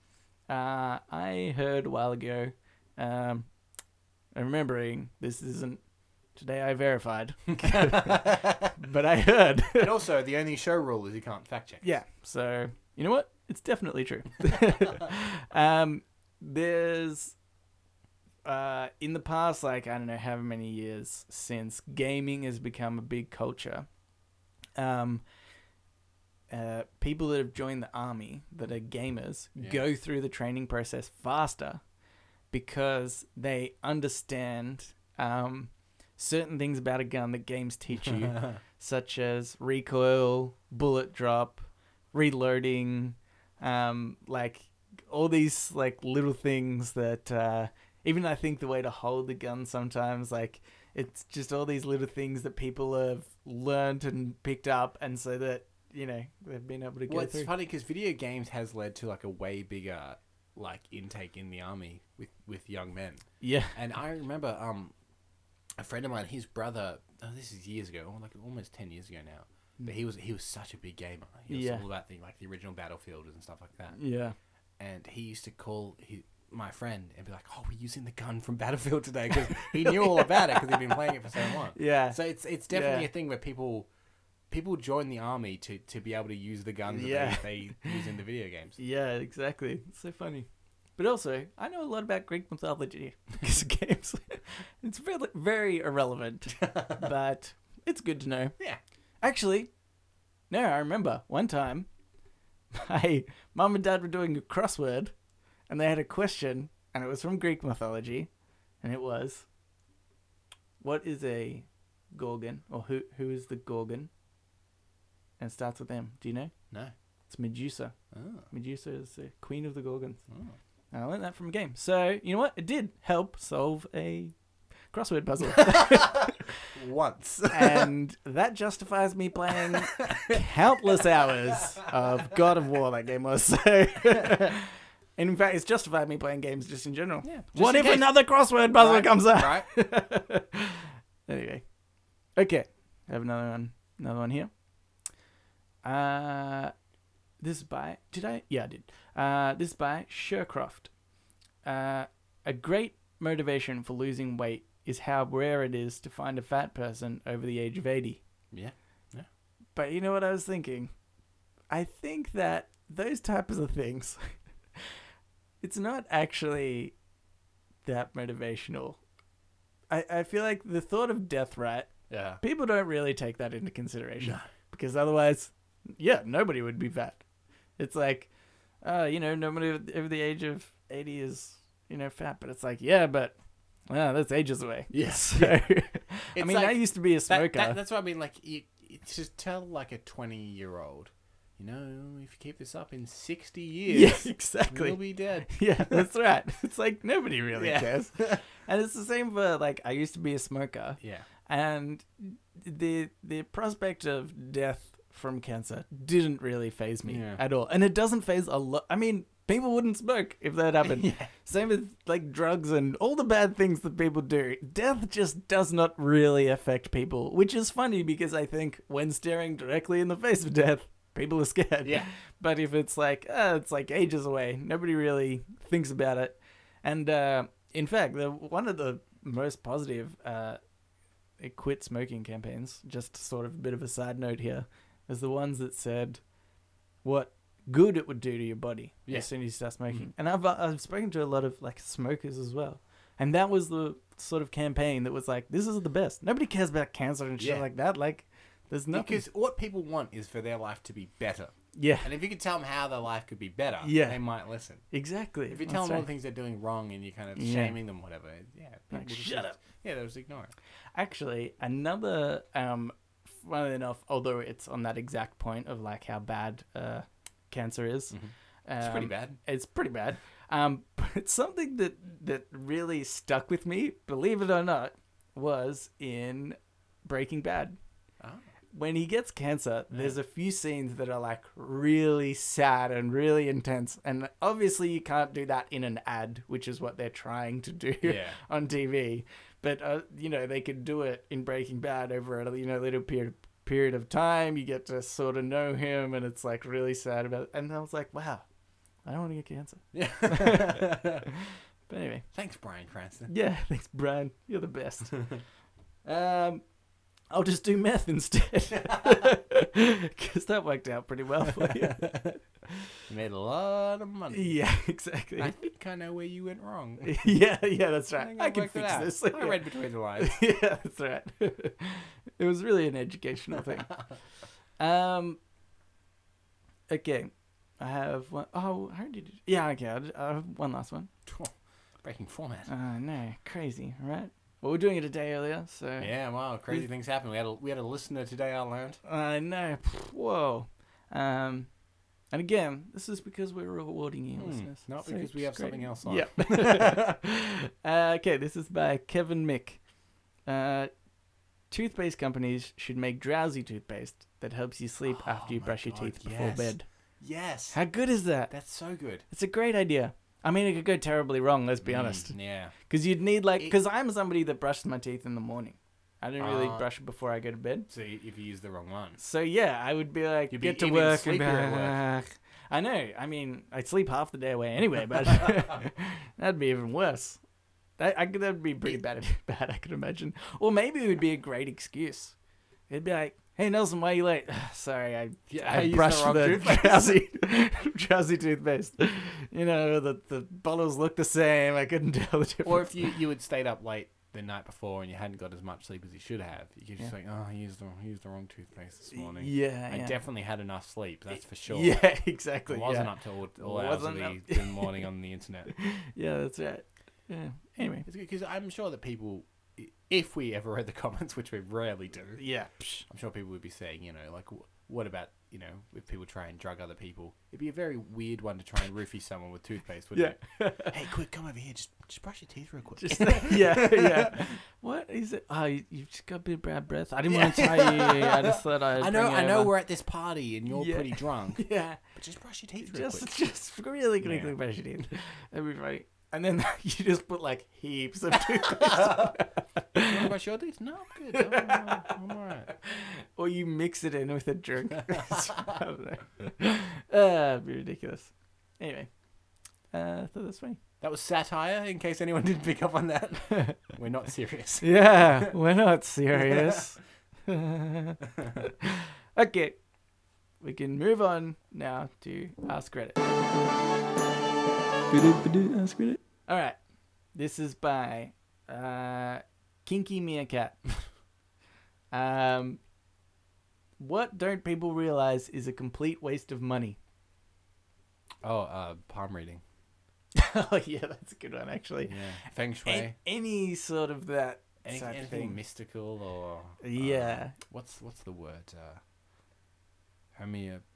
I heard a while ago, I'm remembering this isn't today I verified, but I heard. And also, the only show rule is you can't fact check. Yeah, so you know what? It's definitely true. There's in the past, like I don't know how many years since gaming has become a big culture. People that have joined the army that are gamers go through the training process faster because they understand certain things about a gun that games teach you, such as recoil, bullet drop, reloading, like all these like little things that even I think the way to hold the gun sometimes, like it's just all these little things that people have learned and picked up, and so that they've been able to go Well, it's through. funny because video games has led to like a way bigger like intake in the army with young men. Yeah. And I remember a friend of mine, his brother. Oh, this is years ago, like almost 10 years ago now. But he was such a big gamer. He was all about the original Battlefield and stuff like that. Yeah. And he used to call my friend and be like, "Oh, we're using the gun from Battlefield today," because he knew all about it because he'd been playing it for so long. Yeah. So it's definitely a thing where people people join the army to be able to use the guns Yeah. that they use in the video games. Yeah, exactly. It's so funny. But also, I know a lot about Greek mythology because of games. It's very, very irrelevant, but it's good to know. Yeah. Actually, no, I remember one time my mum and dad were doing a crossword and they had a question and it was from Greek mythology and it was, what is a Gorgon? Or who is the Gorgon? And it starts with M. Do you know? No. It's Medusa. Oh. Medusa is the queen of the Gorgons. Oh. And I learned that from a game. So, you know what? It did help solve a crossword puzzle. Once. And that justifies me playing countless hours of God of War, that game was. So, in fact, it's justified me playing games just in general. Yeah. What if another crossword puzzle Right, comes up? Right. Anyway. Okay. I have another one here. This is by... Did I? Yeah, I did. This is by Shercroft. A great motivation for losing weight is how rare it is to find a fat person over the age of 80. Yeah. But you know what I was thinking? I think that those types of things, it's not actually that motivational. I feel like the thought of death, right? Yeah. People don't really take that into consideration. No. Because otherwise, yeah, nobody would be fat. It's like, nobody over the age of 80 is, fat. But it's like, yeah, but, that's ages away. Yes. So, I It's mean, like- I used to be a smoker. That's what I mean. Like, you just tell like a 20-year-old, if you keep this up in 60 years, Yeah, exactly. you'll be dead. Yeah, that's right. It's like nobody really Yeah. cares. And it's the same for like I used to be a smoker, Yeah. and the prospect of death from cancer didn't really faze me Yeah. at all. And it doesn't faze a lot. I mean, people wouldn't smoke if that happened. Yeah. Same with like drugs and all the bad things that people do. Death just does not really affect people, which is funny because I think when staring directly in the face of death, people are scared. Yeah. But if it's like ages away, nobody really thinks about it. And in fact, one of the most positive quit smoking campaigns, just sort of a bit of a side note here, is the ones that said what good it would do to your body Yeah. as soon as you start smoking. And I've spoken to a lot of like smokers as well. And that was the sort of campaign that was like, this is the best. Nobody cares about cancer and shit Yeah. like that. Like, there's nothing. Because what people want is for their life to be better. Yeah, And if you could tell them how their life could be better, Yeah. they might listen. exactly. If you That's tell them all right. the things they're doing wrong and you're kind of Yeah. shaming them, whatever, yeah. Like, people shut up. Yeah, they'll just ignore it. Actually, another, funnily enough, although it's on that exact point of like how bad cancer is. It's pretty bad. It's pretty bad. But it's something that really stuck with me, believe it or not, was in Breaking Bad. Oh. When he gets cancer, there's a few scenes that are like really sad and really intense. And obviously you can't do that in an ad, which is what they're trying to do Yeah. on TV. But, they could do it in Breaking Bad over a, little period of time. You get to sort of know him and it's like really sad about it. And I was like, wow, I don't want to get cancer. Yeah. But anyway, Thanks, Bryan Cranston. yeah, thanks, Brian. You're the best. I'll just do meth instead. Because that worked out pretty well for you. You made a lot of money. Yeah, exactly. I think I know where you went wrong. yeah, that's right. think I I've can worked it fix out. this. I read between the lines. Yeah, that's right. It was really an educational thing. Okay. I have one. Oh, how did you... Yeah, okay. I have one last one. Breaking format. No, crazy, right? Well, we're doing it a day earlier, so... Yeah, wow, crazy things happen. We had a listener today, I learned. I know. Whoa. And again, this is because we're rewarding you, listeners. Not So because we have it's great. something else on. Yep. Okay, this is by Kevin Mick. Toothpaste companies should make drowsy toothpaste that helps you sleep after you my brush your God, teeth before yes. bed. Yes. How good is that? That's so good. It's a great idea. I mean, it could go terribly wrong, let's be honest. Yeah. Because you'd need, because I'm somebody that brushes my teeth in the morning. I don't really Ah. brush it before I go to bed. So if you use the wrong one. So, yeah, I would be like, You'd be get to even work and be sleepier at like, I know. I mean, I sleep half the day away anyway, but that'd be even worse. That'd be pretty bad, I could imagine. Or maybe it would be a great excuse. It'd be like, Hey Nelson, why are you late? Sorry, I used the brushed wrong the toothpaste. drowsy toothpaste. You know, the bottles look the same. I couldn't tell the difference. Or if you had stayed up late the night before and you hadn't got as much sleep as you should have, you could just like, oh, I used the wrong toothpaste this morning. Yeah, I yeah. definitely had enough sleep, that's for sure. Yeah, exactly. It wasn't yeah. up till all hours of the morning on the internet. Yeah, that's right. Yeah. Anyway. It's because I'm sure that people, if we ever read the comments, which we rarely do, Yeah. I'm sure people would be saying, you know, like, what about, you know, if people try and drug other people? It'd be a very weird one to try and roofie someone with toothpaste, wouldn't it? Hey, quick, come over here. Just brush your teeth real quick. Just, yeah. What is it? Oh, you've just got a bit of bad breath. I didn't want to tell you. I just thought I'd I know we're at this party and you're Yeah. pretty drunk. Yeah. But just brush your teeth real quick. Just really quickly Yeah. brush your teeth. That'd be funny. And then you just put like heaps of toothpaste. You want to brush your teeth? No, I'm good. I'm all right. Or you mix it in with a drink. I don't know. It'd be ridiculous. Anyway. I thought that's funny. That was satire, in case anyone didn't pick up on that. We're not serious. Yeah, we're not serious. Okay. We can move on now to Ask Reddit. Ask Reddit. All right. This is by Kinky Meerkat. What don't people realize is a complete waste of money? Oh, palm reading. Oh, yeah, that's a good one, actually. Yeah. Feng Shui. Any sort of that type of Anything thing. mystical or... Yeah. What's the word? Homeopathic?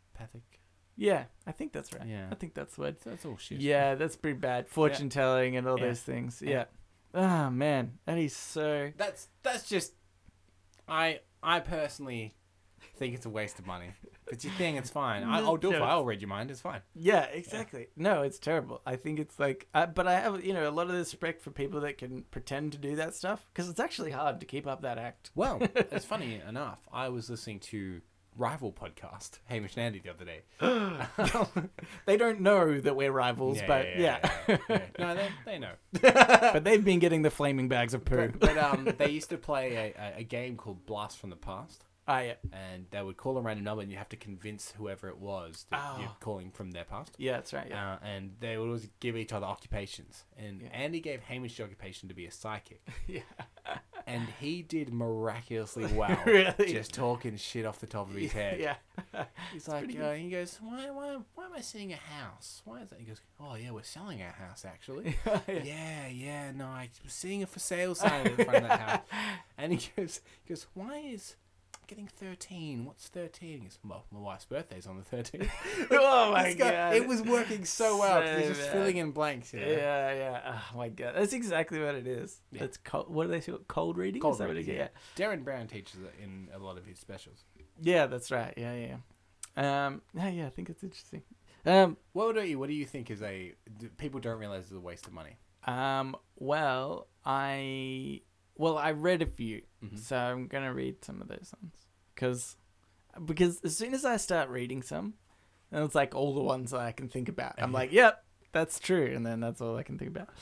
Yeah, I think that's right. Yeah. I think that's the word. That's all shit. Yeah, that's pretty bad. Fortune telling and all Yeah. those things. Yeah. Yeah. Ah, man. That is so... That's just... I personally think it's a waste of money. If it's your thing, it's fine. I'll do it. No. I'll read your mind. It's fine. Yeah, exactly. No, it's terrible. I think it's like... but I have, a lot of respect for people that can pretend to do that stuff. Because it's actually hard to keep up that act. Well, it's funny enough. I was listening to Rival podcast, Hamish and Andy, the other day. They don't know that we're rivals, but yeah. No, they know. But they've been getting the flaming bags of poo. But they used to play a game called Blast from the Past. Yeah. And they would call a random number, and you have to convince whoever it was that you're calling from their past. Yeah, that's right. Yeah. And they would always give each other occupations. And Yeah. Andy gave Hamish the occupation to be a psychic. Yeah. And he did miraculously well. Really? Just talking shit off the top of his head. Yeah. He's like, he goes, why am I seeing a house? Why is that? He goes, oh yeah, we're selling our house actually. yeah, no, I was seeing a for sale sign in front of that house. And he goes, why is getting 13? What's 13? He goes, well, my wife's birthday's on the 13th. Oh my god. It was working so well. 'Cause he's So just bad. filling in blanks. You know? Yeah. Oh my god. That's exactly what it is. Yeah. It's cold. What do they say? Cold reading? Cold Is that what reading, it is? yeah. Darren Brown teaches it in a lot of his specials. Yeah, that's right. Yeah. Yeah, I think it's interesting. What do you think is people don't realize is a waste of money? Well, I read a few, Mhm. so I'm gonna read some of those ones because as soon as I start reading some, and it's like all the ones that I can think about. I'm like, yep, that's true, and then that's all I can think about.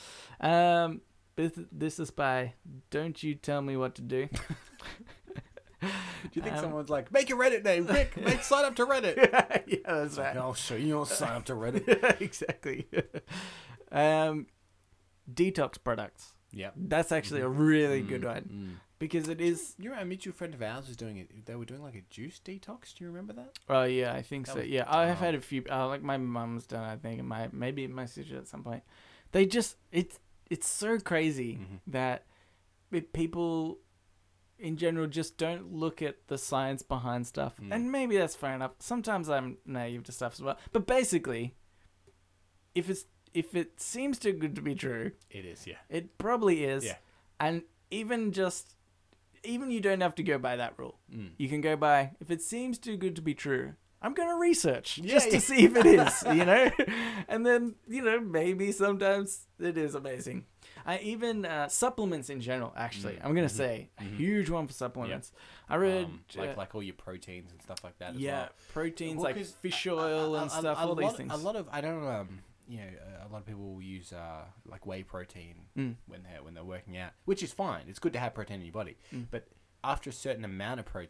This is by Don't You Tell Me What to Do. Do you think someone's like, make a Reddit name, quick, sign up to Reddit? Yeah, that's right. I'll show you. I'll sign up to Reddit. Yeah, exactly. Detox products. Yep. That's actually a really good one Mm. because it is. You know, a mutual friend of ours was doing it. They were doing like a juice detox. Do you remember that? Oh yeah, I think That so. was Yeah, I have dumb. had a few. Like my mum's done. I think, and maybe my sister at some point. They just it's so crazy that people in general just don't look at the science behind stuff, and maybe that's fair enough. Sometimes I'm naive to stuff as well, but basically, if it seems too good to be true, It is, yeah. it probably is. Yeah. And even you don't have to go by that rule. Mm. You can go by, if it seems too good to be true, I'm going to research Yeah, just yeah. to see if it is, And then, maybe sometimes it is amazing. Even supplements in general, actually. I'm going to say a huge one for supplements. I read... like all your proteins and stuff like that as yeah, well. proteins Well, like 'cause fish oil and stuff, all these things. A lot of I don't a lot of people will use like whey protein when they're working out, which is fine. It's good to have protein in your body, but after a certain amount of protein,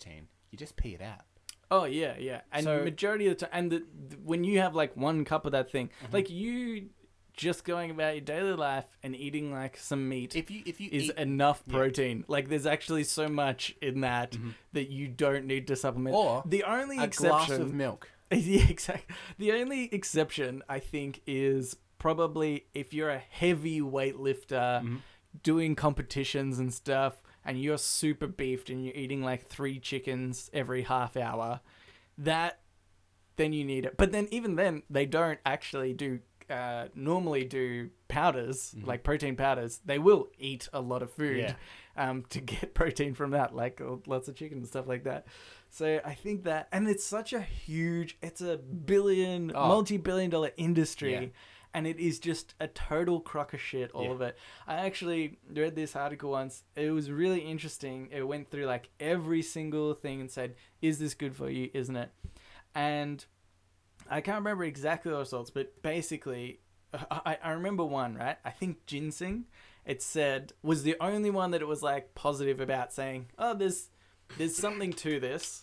you just pee it out. Oh yeah, yeah. And So- majority of the time, and when you have like one cup of that thing, Mm-hmm. like you just going about your daily life and eating like some meat If you is eat, enough protein. Like there's actually so much in that that you don't need to supplement. Or the only a exception, glass of milk. yeah, exactly. The only exception I think is probably if you're a heavy weightlifter doing competitions and stuff, and you're super beefed and you're eating like 3 chickens every half hour, then you need it. But then even then, they don't actually do normally do powders like protein powders. They will eat a lot of food to get protein from that, like lots of chicken and stuff like that. So I think that, and it's such a huge, it's a multi-billion-dollar industry. Yeah. And it is just a total crock of shit, all of it. I actually read this article once. It was really interesting. It went through like every single thing and said, is this good for you? Isn't it? And I can't remember exactly the results, but basically, I remember one, right? I think ginseng, it said, was the only one that it was like positive about, saying, oh, there's something to this.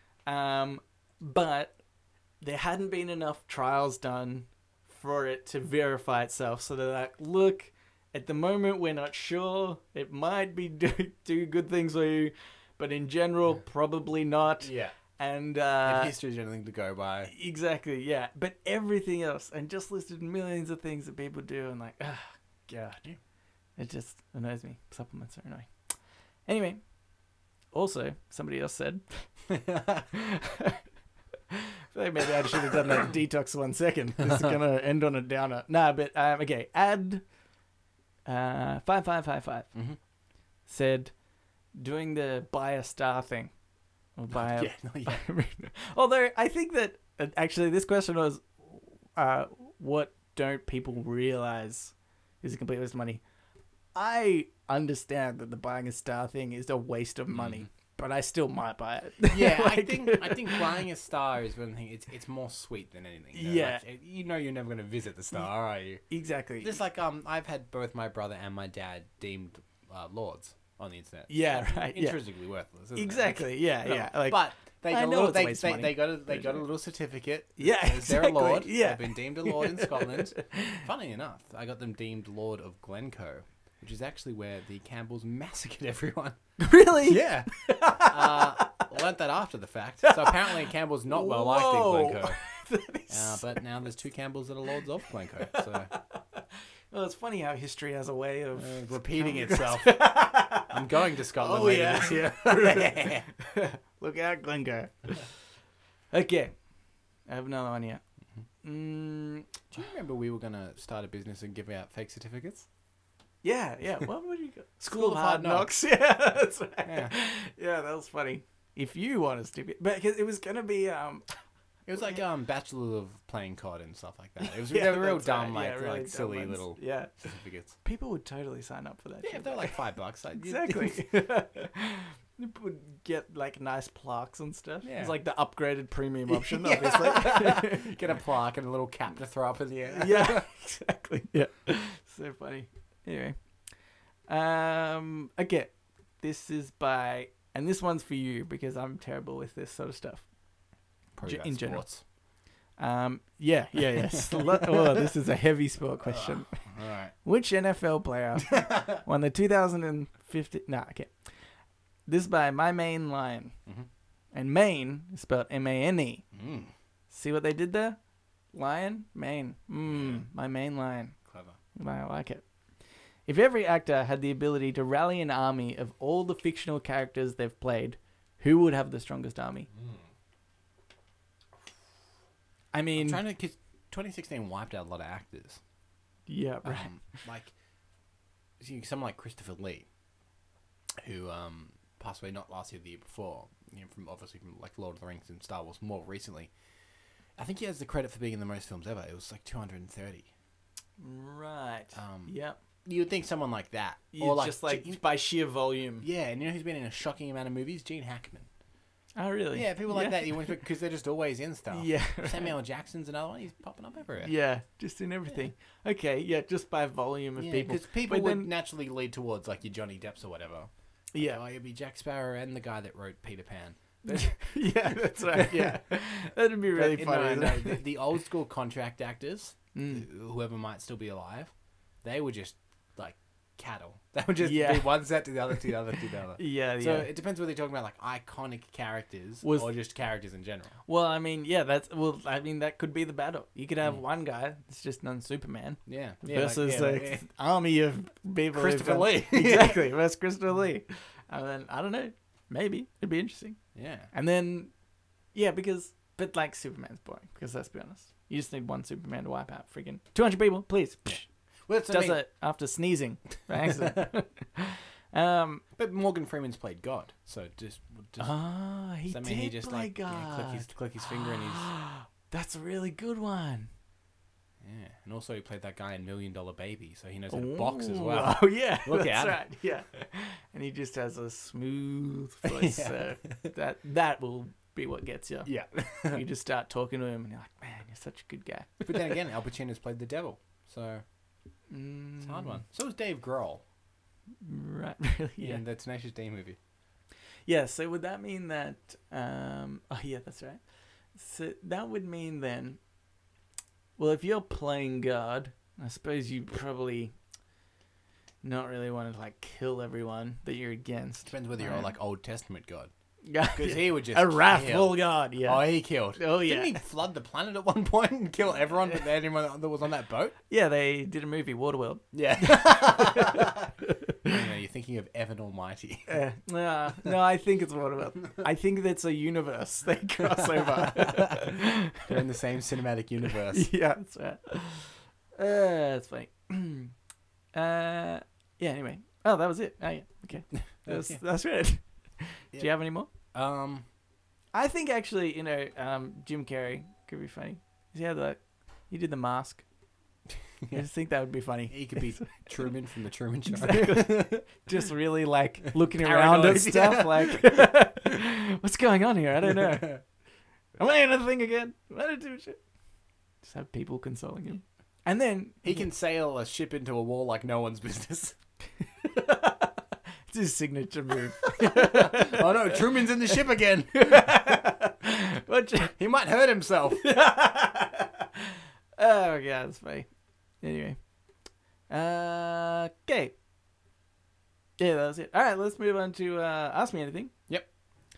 But there hadn't been enough trials done for it to verify itself. So they're like, look, at the moment, we're not sure. It might be do good things for you, but in general, probably not. Yeah. And If history is anything to go by. exactly, yeah. But everything else, and just listed millions of things that people do, and like, God, it just annoys me. Supplements are annoying. Anyway, also, somebody else said, I feel like maybe I should have done that detox 1 second. This is going to end on a downer. Nah, but, okay, add 5555 said doing the buy a star thing. Or buy a, although I think that, actually, this question was, what don't people realize is a complete waste of money? I understand that the buying a star thing is a waste of money. But I still might buy it. Yeah, Like- I think buying a star is one thing. It's more sweet than anything. though. Yeah. Like, you know you're never going to visit the star, are you? Exactly. Just like I've had both my brother and my dad deemed lords on the internet. Yeah, right. Yeah. Intrinsically worthless. Isn't it? Exactly. Yeah, No, yeah. Like, but they I got a know little, it's a they, waste they, of money. they got a little certificate. that Yeah, says they're a exactly, lord. yeah. They've been deemed a lord in Scotland. Funny enough, I got them deemed Lord of Glencoe, which is actually where the Campbells massacred everyone. really? Yeah. Learned that after the fact. So apparently Campbell's not well liked Whoa. in Glencoe. That is- But now there's 2 Campbells that are lords of Glencoe. So well, it's funny how history has a way of repeating itself. I'm going to Scotland Oh, later yeah. this year. Look out, Glencoe. Okay. I have another one here. Mm, Do you remember we were going to start a business and give out fake certificates? yeah. What would you go? School of Hard Knocks. Yeah, that's right. Yeah. Yeah, that was funny. If you want to stupid, but 'cause it was gonna be It was like Bachelor of Playing COD and stuff like that. It was yeah, they were real that's dumb, right. Yeah, like really dumb silly ones. little yeah. certificates. People would totally sign up for that. Yeah, shit. if they were like $5, Exactly. You would get like nice plaques and stuff. Yeah. It's like the upgraded premium option, Yeah. obviously. Get a plaque and a little cap to throw up in the air. Yeah, exactly. Yeah. So funny. Anyway. Okay. This is by, and this one's for you because I'm terrible with this sort of stuff. Probably about In general. sports. Yes. Oh, this is a heavy sport question. All right. Which NFL player won the 2015? Okay. This is by My Main Lion. Mhm. And Maine is spelled M-A-N-E. Mm, See what they did there? Lion, Maine. My Main Lion. clever. I like it. If every actor had the ability to rally an army of all the fictional characters they've played, who would have the strongest army? I mean, I'm trying to, because 2016 wiped out a lot of actors. yeah, right. Like, someone like Christopher Lee, who passed away not last year, the year before, from like Lord of the Rings and Star Wars more recently. I think he has the credit for being in the most films ever. It was like 230. Right. Yep. You would think someone like that, Or like, just like by sheer volume. yeah, and who's been in a shocking amount of movies? Gene Hackman. Oh, really? Yeah, people like that. Because they're just always in stuff. Yeah. Samuel Jackson's another one. He's popping up everywhere. Yeah, just in everything. Okay, yeah, just by volume of people. Because people But would then- naturally lead towards like your Johnny Depps or whatever. Yeah. Oh, it'd be Jack Sparrow and the guy that wrote Peter Pan. Yeah, that's right. Yeah, that'd be really funny. No, the old school contract actors, Mm. whoever might still be alive, they were just like cattle. They would just Yeah. be one set to the other, to the other, to the other. Yeah, So yeah. it depends whether you're talking about like iconic characters Was- or just characters in general. Well, I mean, yeah, that could be the battle. You could have one guy that's just non Superman Yeah. versus like, a army of people. who've Christopher done- Lee. Exactly, versus Christopher Lee. And then I don't know, maybe it'd be interesting. Yeah. And then, yeah, but like Superman's boring. Because let's be honest, you just need one Superman to wipe out freaking 200 people, please. Well, that's what I Does mean. it after sneezing by accident. But Morgan Freeman's played God, so just He does that mean did he just play like God. click his finger and he's That's a really good one. yeah, and also he played that guy in $1 Million Baby, so he knows how to box as Ooh, well. Oh yeah, Look that's at him. right. Yeah, and he just has a smooth voice. Yeah. So that will be what gets you. Yeah, You just start talking to him, and you're like, man, you're such a good guy. but then again, Al Pacino's played the devil, so it's a hard one. So was Dave Grohl Right? Really? Yeah. in the Tenacious D movie. Yeah. So would that mean that? Oh yeah, that's right. So that would mean then. Well, if you're playing God, I suppose you probably not really want to like kill everyone that you're against. Depends whether you're Right. like Old Testament God, Yeah, because he would just a wrathful kill. God. Yeah. Oh, he killed. Oh, yeah. Didn't he flood the planet at one point and kill everyone but anyone that was on that boat? Yeah, they did a movie, Waterworld. Yeah. You're thinking of Evan Almighty. No, I think it's Waterworld. I think that's a universe they cross over. They're in the same cinematic universe. Yeah, that's right. That's funny. Yeah, anyway. Oh, that was it. Oh, yeah. Okay. Okay. That's right. Do you have any more? I think actually, Jim Carrey could be funny. He did the mask. I just think that would be funny. He could be Truman from the Truman Show. Exactly. Just really like looking around at Paranoid, stuff, like what's going on here? I don't know. Am I in a thing again? What did I do shit? Just have people consoling him, and then He can sail a ship into a wall like no one's business. it's his signature move. Oh no, Truman's in the ship again. What you- He might hurt himself. Oh yeah, that's funny. Anyway, okay. Yeah, that was it. All right, let's move on to Ask Me Anything. Yep.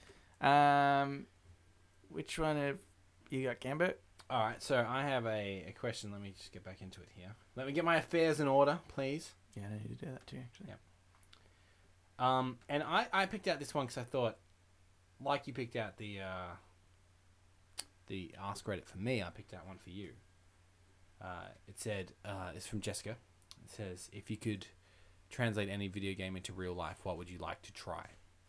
Which one have you got, Gambo? All right, so I have a question. Let me just get back into it here. Let me get my affairs in order, please. Yeah, I need to do that too, actually. Yep. And I picked out this one because I thought, like you picked out the Ask Reddit for me, I picked out one for you. It said, it's from Jessica. It says, if you could translate any video game into real life, what would you like to try?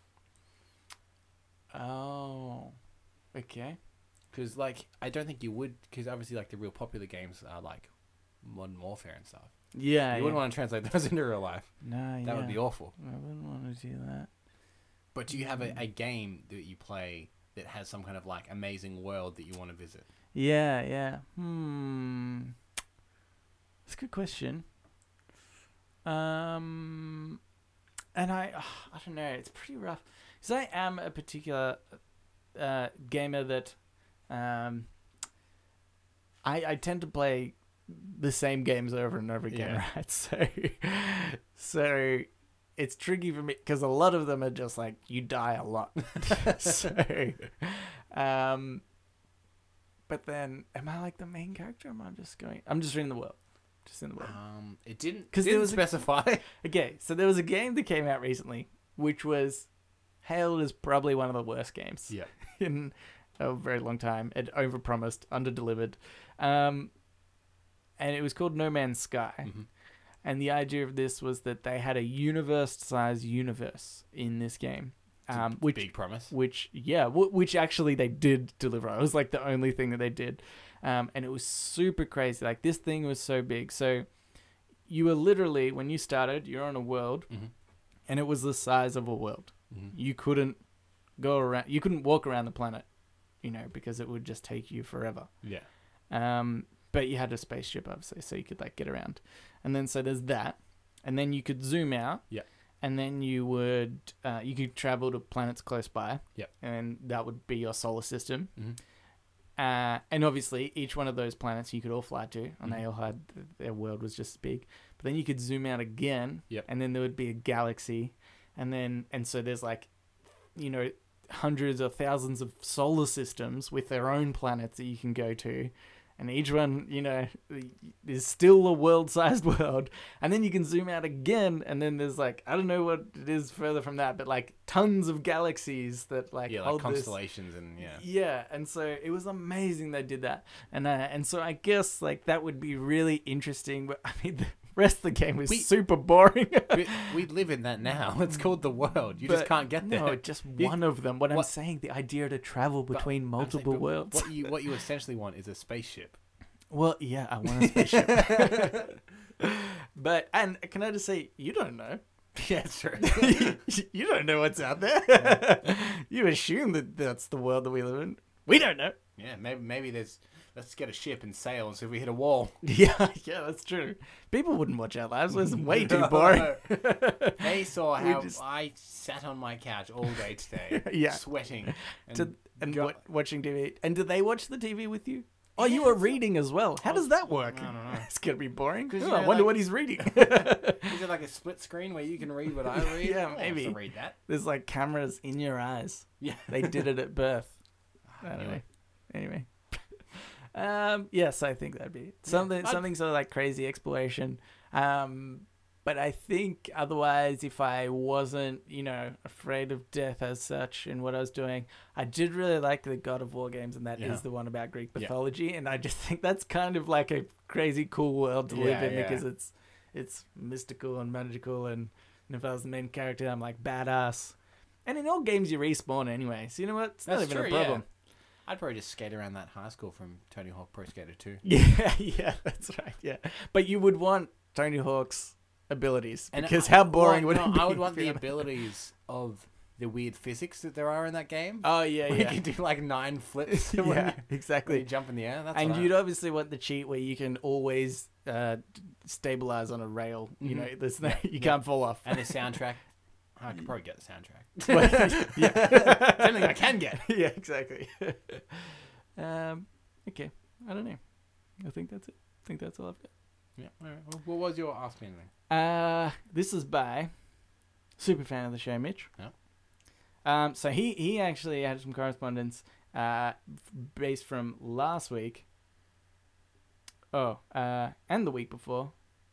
Oh, okay. Because, like, I don't think you would, because obviously, like, the real popular games are, like, Modern Warfare and stuff. Yeah, You wouldn't want to translate those into real life. No, That would be awful. I wouldn't want to do that. But do you have a game that you play that has some kind of, like, amazing world that you want to visit? Yeah. That's a good question. And I don't know. It's pretty rough because I am a particular gamer that I tend to play the same games over and over again, Yeah. right? So it's tricky for me because a lot of them are just like you die a lot. So, but then am I like the main character? Or am I just going? I'm just in the world. Just in the world. It didn't 'Cause there was specify. Okay, so there was a game that came out recently, which was hailed as probably one of the worst games Yeah. in a very long time. It overpromised, underdelivered, and it was called No Man's Sky. Mhm. And the idea of this was that they had a universe-sized universe in this game, which Big promise. which actually they did deliver. It was like the only thing that they did, and it was super crazy. Like this thing was so big. So you were literally, when you started, you're on a world, Mhm. and it was the size of a world. Mhm. You couldn't go around. You couldn't walk around the planet, because it would just take you forever. Yeah. But you had a spaceship, obviously, so you could like get around. And then so there's that, and then you could zoom out. Yeah. and then you would you could travel to planets close by. Yep. And that would be your solar system. Mhm. And obviously, each one of those planets you could all fly to, and they all had their world was just as big. But then you could zoom out again, Yep. and then there would be a galaxy, and so there's like, hundreds or thousands of solar systems with their own planets that you can go to. And each one, is still a world-sized world. And then you can zoom out again, and then there's like, I don't know what it is further from that, but like tons of galaxies that like Yeah, like hold this. constellations and yeah. Yeah, and so it was amazing they did that. And so I guess like that would be really interesting, but I mean the rest of the game was super boring. We live in that now. It's called the world. You just can't get there. No, just one of them. I'm saying, the idea to travel between multiple worlds. What you essentially want is a spaceship. Well, yeah, I want a spaceship. But, and can I just say, you don't know. Yeah, it's true. You don't know what's out there. You assume that that's the world that we live in. We don't know. Yeah, maybe there's. Let's get a ship and sail and see if we hit a wall. Yeah, that's true. People wouldn't watch our lives. It's way too boring. They saw how I sat on my couch all day today, sweating and watching TV. And did they watch the TV with you? Oh, you were reading as well. How does that work? I don't know. It's gonna be boring. You I know, wonder like- what he's reading. Is it like a split screen where you can read what I read? Yeah, I want maybe. to read that. There's like cameras in your eyes. Yeah, They did it at birth. I don't know. Anyway. Yes, I think that'd be something sort of like crazy exploration. But I think otherwise, if I wasn't, afraid of death as such in what I was doing, I did really like the God of War games, and that is the one about Greek mythology. And I just think that's kind of like a crazy cool world to live in because it's mystical and magical. And if I was the main character, I'm like badass. And in all games, you respawn anyway. So you know what? It's not even a problem. I'd probably just skate around that high school from Tony Hawk Pro Skater 2. Yeah, that's right. Yeah, but you would want Tony Hawk's abilities because how boring would it be? I would want the abilities of the weird physics that there are in that game. Oh yeah, You can do like 9 flips. Yeah, when you exactly. jump in the air. That's And what you'd obviously want the cheat where you can always stabilize on a rail. You know, there's no, you can't fall off. And the soundtrack. I could probably get the soundtrack. Yeah, It's something I can get. yeah, exactly. Okay, I don't know. I think that's it. I think that's all I've got. Yeah. All right. Well, what was your Ask Me Anything? This is by super fan of the show, Mitch. Yeah. So he actually had some correspondence based from last week. And the week before.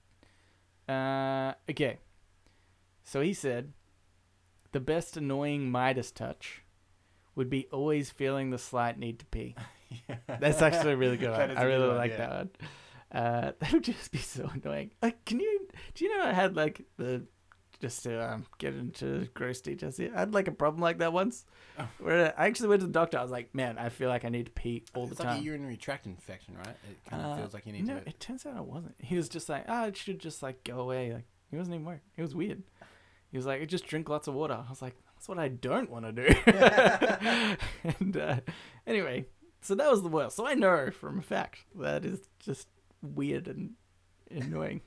Okay. So he said, the best annoying Midas touch would be always feeling the slight need to pee. That's actually a really good That one. is I a really good one, like yeah. that one. That would just be so annoying. Like, do you know I had like just to get into gross details here, I had like a problem like that once where I actually went to the doctor. I was like, man, I feel like I need to pee all the It's time. like a urinary tract infection, right? It kind of feels like you need no, to. it turns out it wasn't. He was just like, it should just like go away. Like, he wasn't even worried. It was weird. He was like, just drink lots of water. I was like, that's what I don't want to do. And anyway, so that was the worst. So I know from a fact that is just weird and annoying.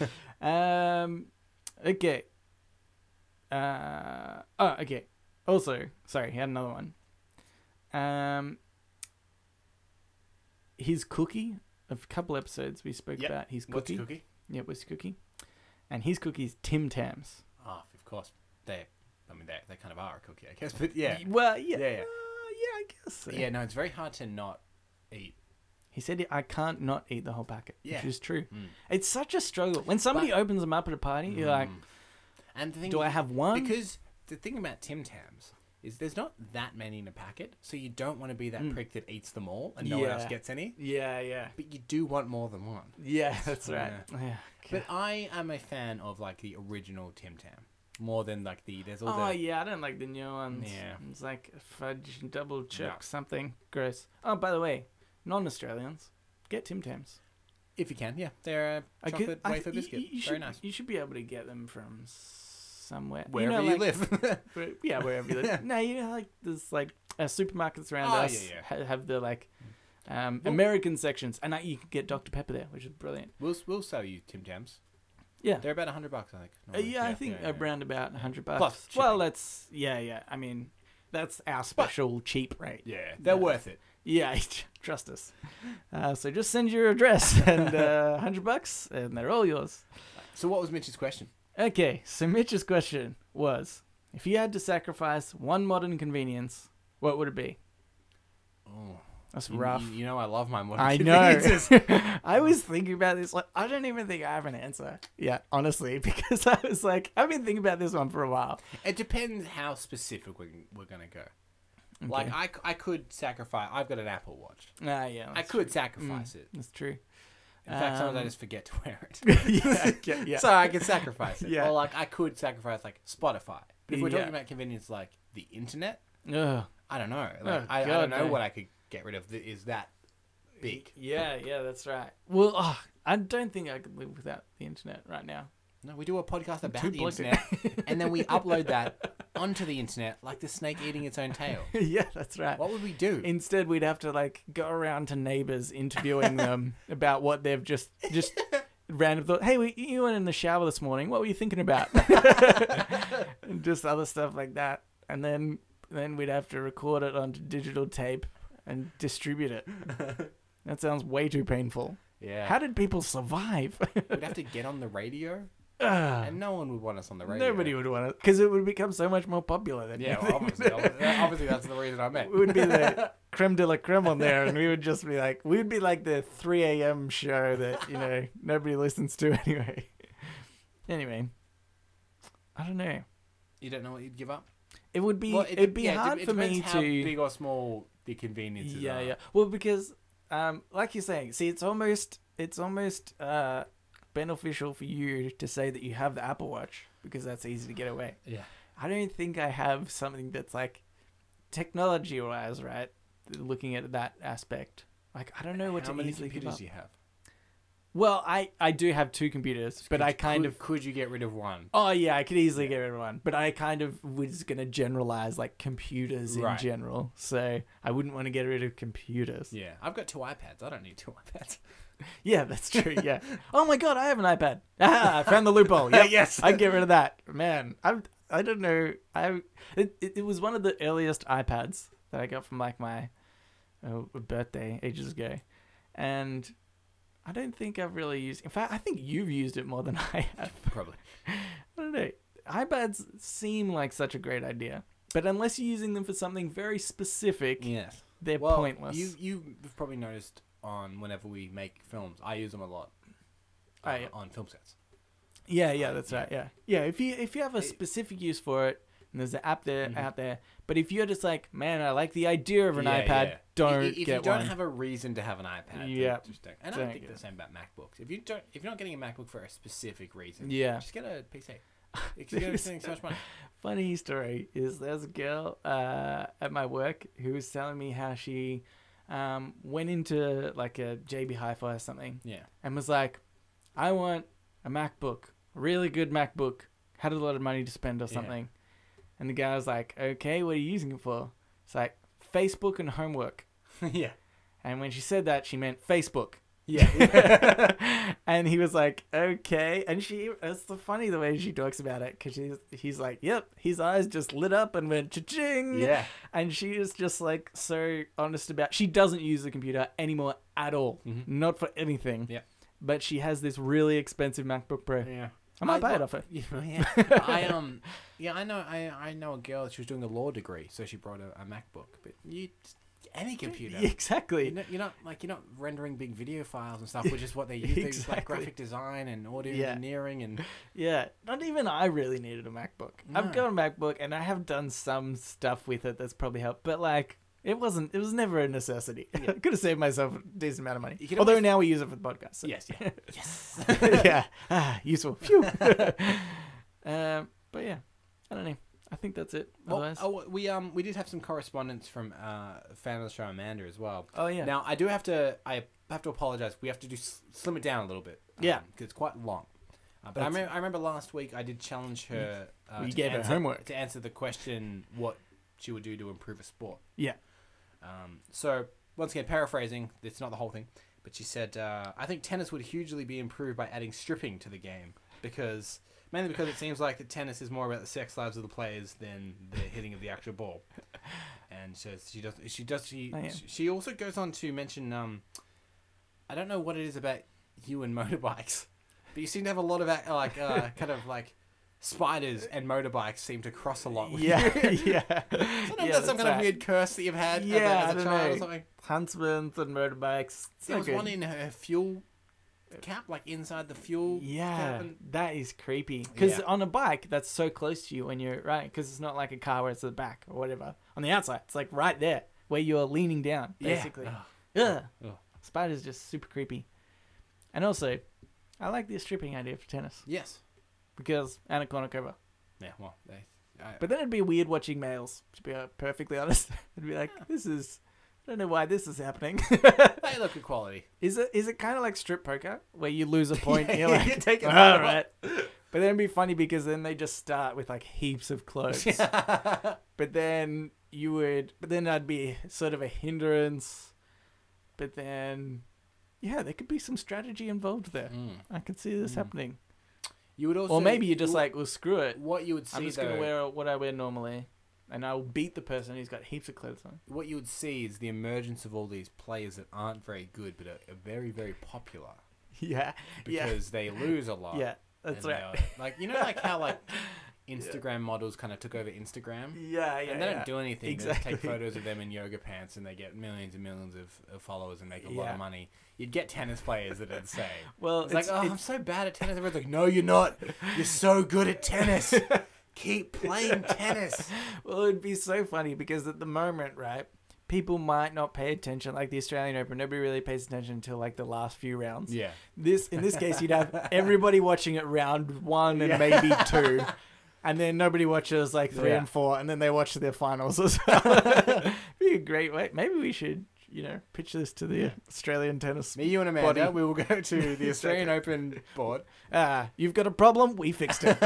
Okay. Okay. Also, sorry, he had another one. His cookie, a couple episodes we spoke about his What's cookie. cookie? Yeah, what's cookie? And his cookie's Tim Tams. Oh, of course. They kind of are a cookie, I guess. But yeah. Well, yeah. Yeah. Yeah, I guess so. Yeah, no, it's very hard to not eat. He said, I can't not eat the whole packet, Yeah. which is true. Mm. It's such a struggle. When somebody opens them up at a party, you're like, And the thing do I is- have one? Because the thing about Tim Tams is there's not that many in a packet, so you don't want to be that prick that eats them all and no one else Yeah. gets any. Yeah. But you do want more than one. Yeah, that's right. Yeah. But I am a fan of like the original Tim Tam more than like there's all Oh, the yeah, I don't like the new ones. Yeah. It's like fudge double chook Yeah. something. Gross. Oh, by the way, non-Australians, get Tim Tams. if you can, yeah, they're a chocolate wafer biscuit. Very nice. You should be able to get them from somewhere. Wherever you live. Yeah, wherever you live. No, like there's like supermarkets around us have the like American sections, and you can get Dr Pepper there, which is brilliant. We'll sell you Tim Tams. Yeah. They're about $100, I think. Yeah, I think around about $100. Plus Well, shipping. that's yeah. I mean, that's our special cheap rate. Yeah, they're worth it. Yeah, trust us. So just send your address and $100, and they're all yours. So what was Mitch's question? Okay, so Mitch's question was, if you had to sacrifice one modern convenience, what would it be? Oh, That's rough. You know I love my modern I know. conveniences. I was thinking about this. Like, I don't even think I have an answer. Yeah, honestly, because I was like, I've been thinking about this one for a while. It depends how specific we're going to go. Okay. Like, I could sacrifice... I've got an Apple Watch. Yeah, I could sacrifice it. that's true. In fact, sometimes I just forget to wear it. yeah. So I can sacrifice it. Yeah. Or, like, I could sacrifice, like, Spotify. But if we're Yeah. talking about convenience like the internet, Ugh. I don't know. Oh, Like, I God, don't know no. what I could get rid of that is that big. Yeah, that's right. Well, I don't think I could live without the internet right now. No, we do a podcast about too the plugged in. internet, and then we upload that onto the internet like the snake eating its own tail. Yeah, that's right. What would we do? Instead, we'd have to like go around to neighbors interviewing them about what they've just random thought. Hey, you went in the shower this morning. What were you thinking about? And just other stuff like that. And then we'd have to record it onto digital tape and distribute it. That sounds way too painful. Yeah. How did people survive? We'd have to get on the radio, Ugh. and no one would want us on the radio. Nobody would want it because it would become so much more popular than Yeah, anything. well, obviously that's the reason I meant. We would be the creme de la creme on there, and we would just be like, we'd be like the 3 a.m. show that, nobody listens to anyway. Anyway, I don't know. You don't know what you'd give up? It would be, Well, it'd be yeah, hard it for me depends how to. big or small the conveniences Yeah, are. yeah. Well, because, like you're saying, see, it's almost beneficial for you to say that you have the Apple Watch because that's easy to get away. Yeah. I don't think I have something that's like technology-wise, right? Looking at that aspect, like I don't know what How to many easily give computers up. do you have? Well, I do have two computers, but I kind of. Could you get rid of one? Oh yeah, I could easily get rid of one, but I kind of was gonna generalize like computers in Right. general, so I wouldn't want to get rid of computers. Yeah, I've got 2 iPads. I don't need 2 iPads. Yeah, that's true. Yeah. Oh my god, I have an iPad. Ah, I found the loophole. Yep. Yes. I'd get rid of that. Man, I don't know. It was one of the earliest iPads that I got from like my birthday ages ago, and I don't think I've really used. In fact, I think you've used it more than I have. Probably. I don't know. iPads seem like such a great idea, but unless you're using them for something very specific, Yes. they're Well, pointless. you've probably noticed on whenever we make films, I use them a lot Oh, yeah. on film sets. Yeah, that's right. Yeah. If you have a specific use for it, and there's an app there Mm-hmm. out there, but if you're just like, man, I like the idea of an iPad, don't if get you don't one. have a reason to have an iPad, then Yeah. just don't. And I Don't think get the it. same about MacBooks. If you're not getting a MacBook for a specific reason, Yeah. just get a PC. Because you're spending so much money. Funny story is there's a girl at my work who was telling me how she went into like a JB Hi-Fi or something Yeah. and was like, I want a MacBook, a really good MacBook, had a lot of money to spend or Yeah. something. And the guy was like, okay, what are you using it for? It's like, Facebook and homework. Yeah. And when she said that, she meant Facebook. Yeah. And he was like, okay. And it's the funny the way she talks about it, because he's like, yep, his eyes just lit up and went cha-ching. Yeah. And she is just like so honest about, she doesn't use the computer anymore at all. Mhm. Not for anything. Yeah. But she has this really expensive MacBook Pro. Yeah. I might buy it off her. Yeah. I know a girl. She was doing a law degree, so she brought a MacBook. But any computer. Yeah, exactly. You're not rendering big video files and stuff, which is what they use. They use like Exactly. graphic design and audio Yeah. engineering and Yeah, not even I really needed a MacBook. I've No. got a MacBook and I have done some stuff with it that's probably helped, but like it was never a necessity. I could have saved myself a decent amount of money. You can Although always- now we use it for the podcast. So. yes, yeah, yes. Yeah, useful. Phew. But yeah, I don't know. I think that's it. Otherwise, We did have some correspondence from a fan of the show, Amanda, as well. oh yeah. Now I have to apologize. We have to slim it down a little bit. Yeah. because it's quite long. But I remember last week I did challenge her. You to gave her answer- homework. to answer the question what she would do to improve a sport. Yeah. So once again, paraphrasing, it's not the whole thing, but she said, "I think tennis would hugely be improved by adding stripping to the game." mainly because it seems like the tennis is more about the sex lives of the players than the hitting of the actual ball. And so she also goes on to mention I don't know what it is about you and motorbikes, but you seem to have a lot of kind of like spiders and motorbikes seem to cross a lot with you. Yeah. Sometimes that's some kind of weird curse that you've had as a child or something. Huntsmen and motorbikes. There was one in her fuel cap, like inside the fuel cap. And... that is creepy. Because on a bike, that's so close to you when you're right. Because it's not like a car where it's at the back or whatever. On the outside, it's like right there where you're leaning down, basically. Yeah. Spider's just super creepy. And also, I like the stripping idea for tennis. Yes. Because Anna Kournikova. Yeah, well, but then it'd be weird watching males, to be perfectly honest. It'd be like, I don't know why this is happening. They look at quality. Is it kind of like strip poker, where you lose a point and you're like, you take it all right. But then it'd be funny because then they just start with like heaps of clothes. But then I'd be sort of a hindrance. But then, there could be some strategy involved there. I could see this happening. You would also, or maybe you're just like, well, screw it. What you would see, I'm just going to wear what I wear normally, and I'll beat the person who's got heaps of clothes on. What you would see is the emergence of all these players that aren't very good, but are very, very popular. Yeah. Because they lose a lot. Yeah, that's right. Like, you know, like how like Instagram models kind of took over Instagram? Yeah. And they don't do anything. Exactly. They just take photos of them in yoga pants and they get millions and millions of followers and make a lot of money. You'd get tennis players that are the same. Well, it's like, I'm so bad at tennis. Everyone's like, no, you're not. You're so good at tennis. Keep playing tennis. Well, it'd be so funny because at the moment, right, people might not pay attention. Like the Australian Open, nobody really pays attention until like the last few rounds. Yeah. In this case, you'd have everybody watching it round 1 and maybe 2. And then nobody watches like 3 and 4, and then they watch the finals as well. Be a great way. Maybe we should, pitch this to the Australian tennis. Me, you, and Amanda, we will go to the Australian Open board. You've got a problem. We fixed it.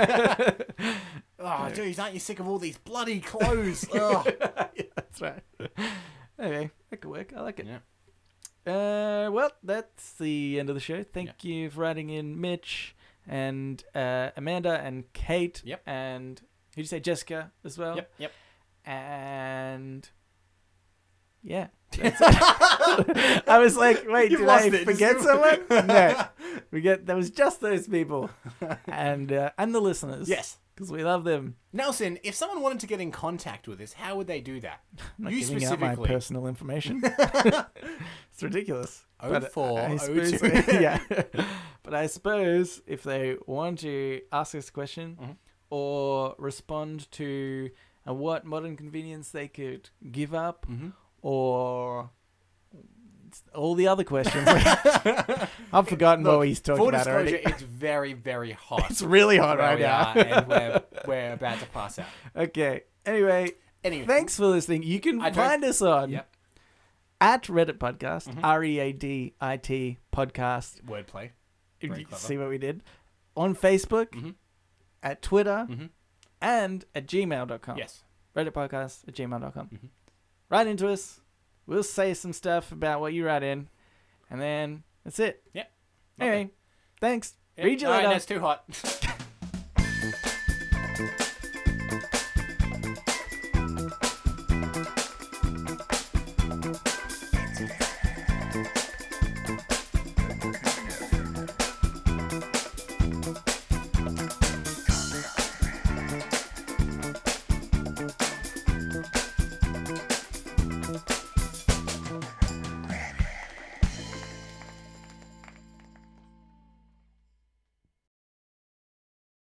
Oh, geez, aren't you sick of all these bloody clothes? Oh. Yeah, that's right. Okay, that could work. I like it. Yeah. Well, that's the end of the show. Thank you for writing in, Mitch. And Amanda and Kate. Yep. And who did you say? Jessica as well. Yep. And that's it. I was like, wait, did I forget someone? No. There was just those people. And the listeners. Yes. Because we love them. Nelson, if someone wanted to get in contact with us, how would they do that? I'm not giving out my personal information. It's ridiculous. 0402. Yeah. But I suppose if they want to ask us a question or respond to what modern convenience they could give up or all the other questions. I've forgotten what he's talking about already. Full disclosure, it's very, very hot. It's really hot right now. And we're about to pass out. Okay. Anyway, thanks for listening. You can find us on at Reddit Podcast, READIT Podcast. Wordplay. See what we did? On Facebook, at Twitter, and at gmail.com. Yes. Reddit Podcast at gmail.com. Write into us. We'll say some stuff about what you write in, and then that's it. Yep. Anyway, thanks. Yep. Read you later. All right, that's too hot.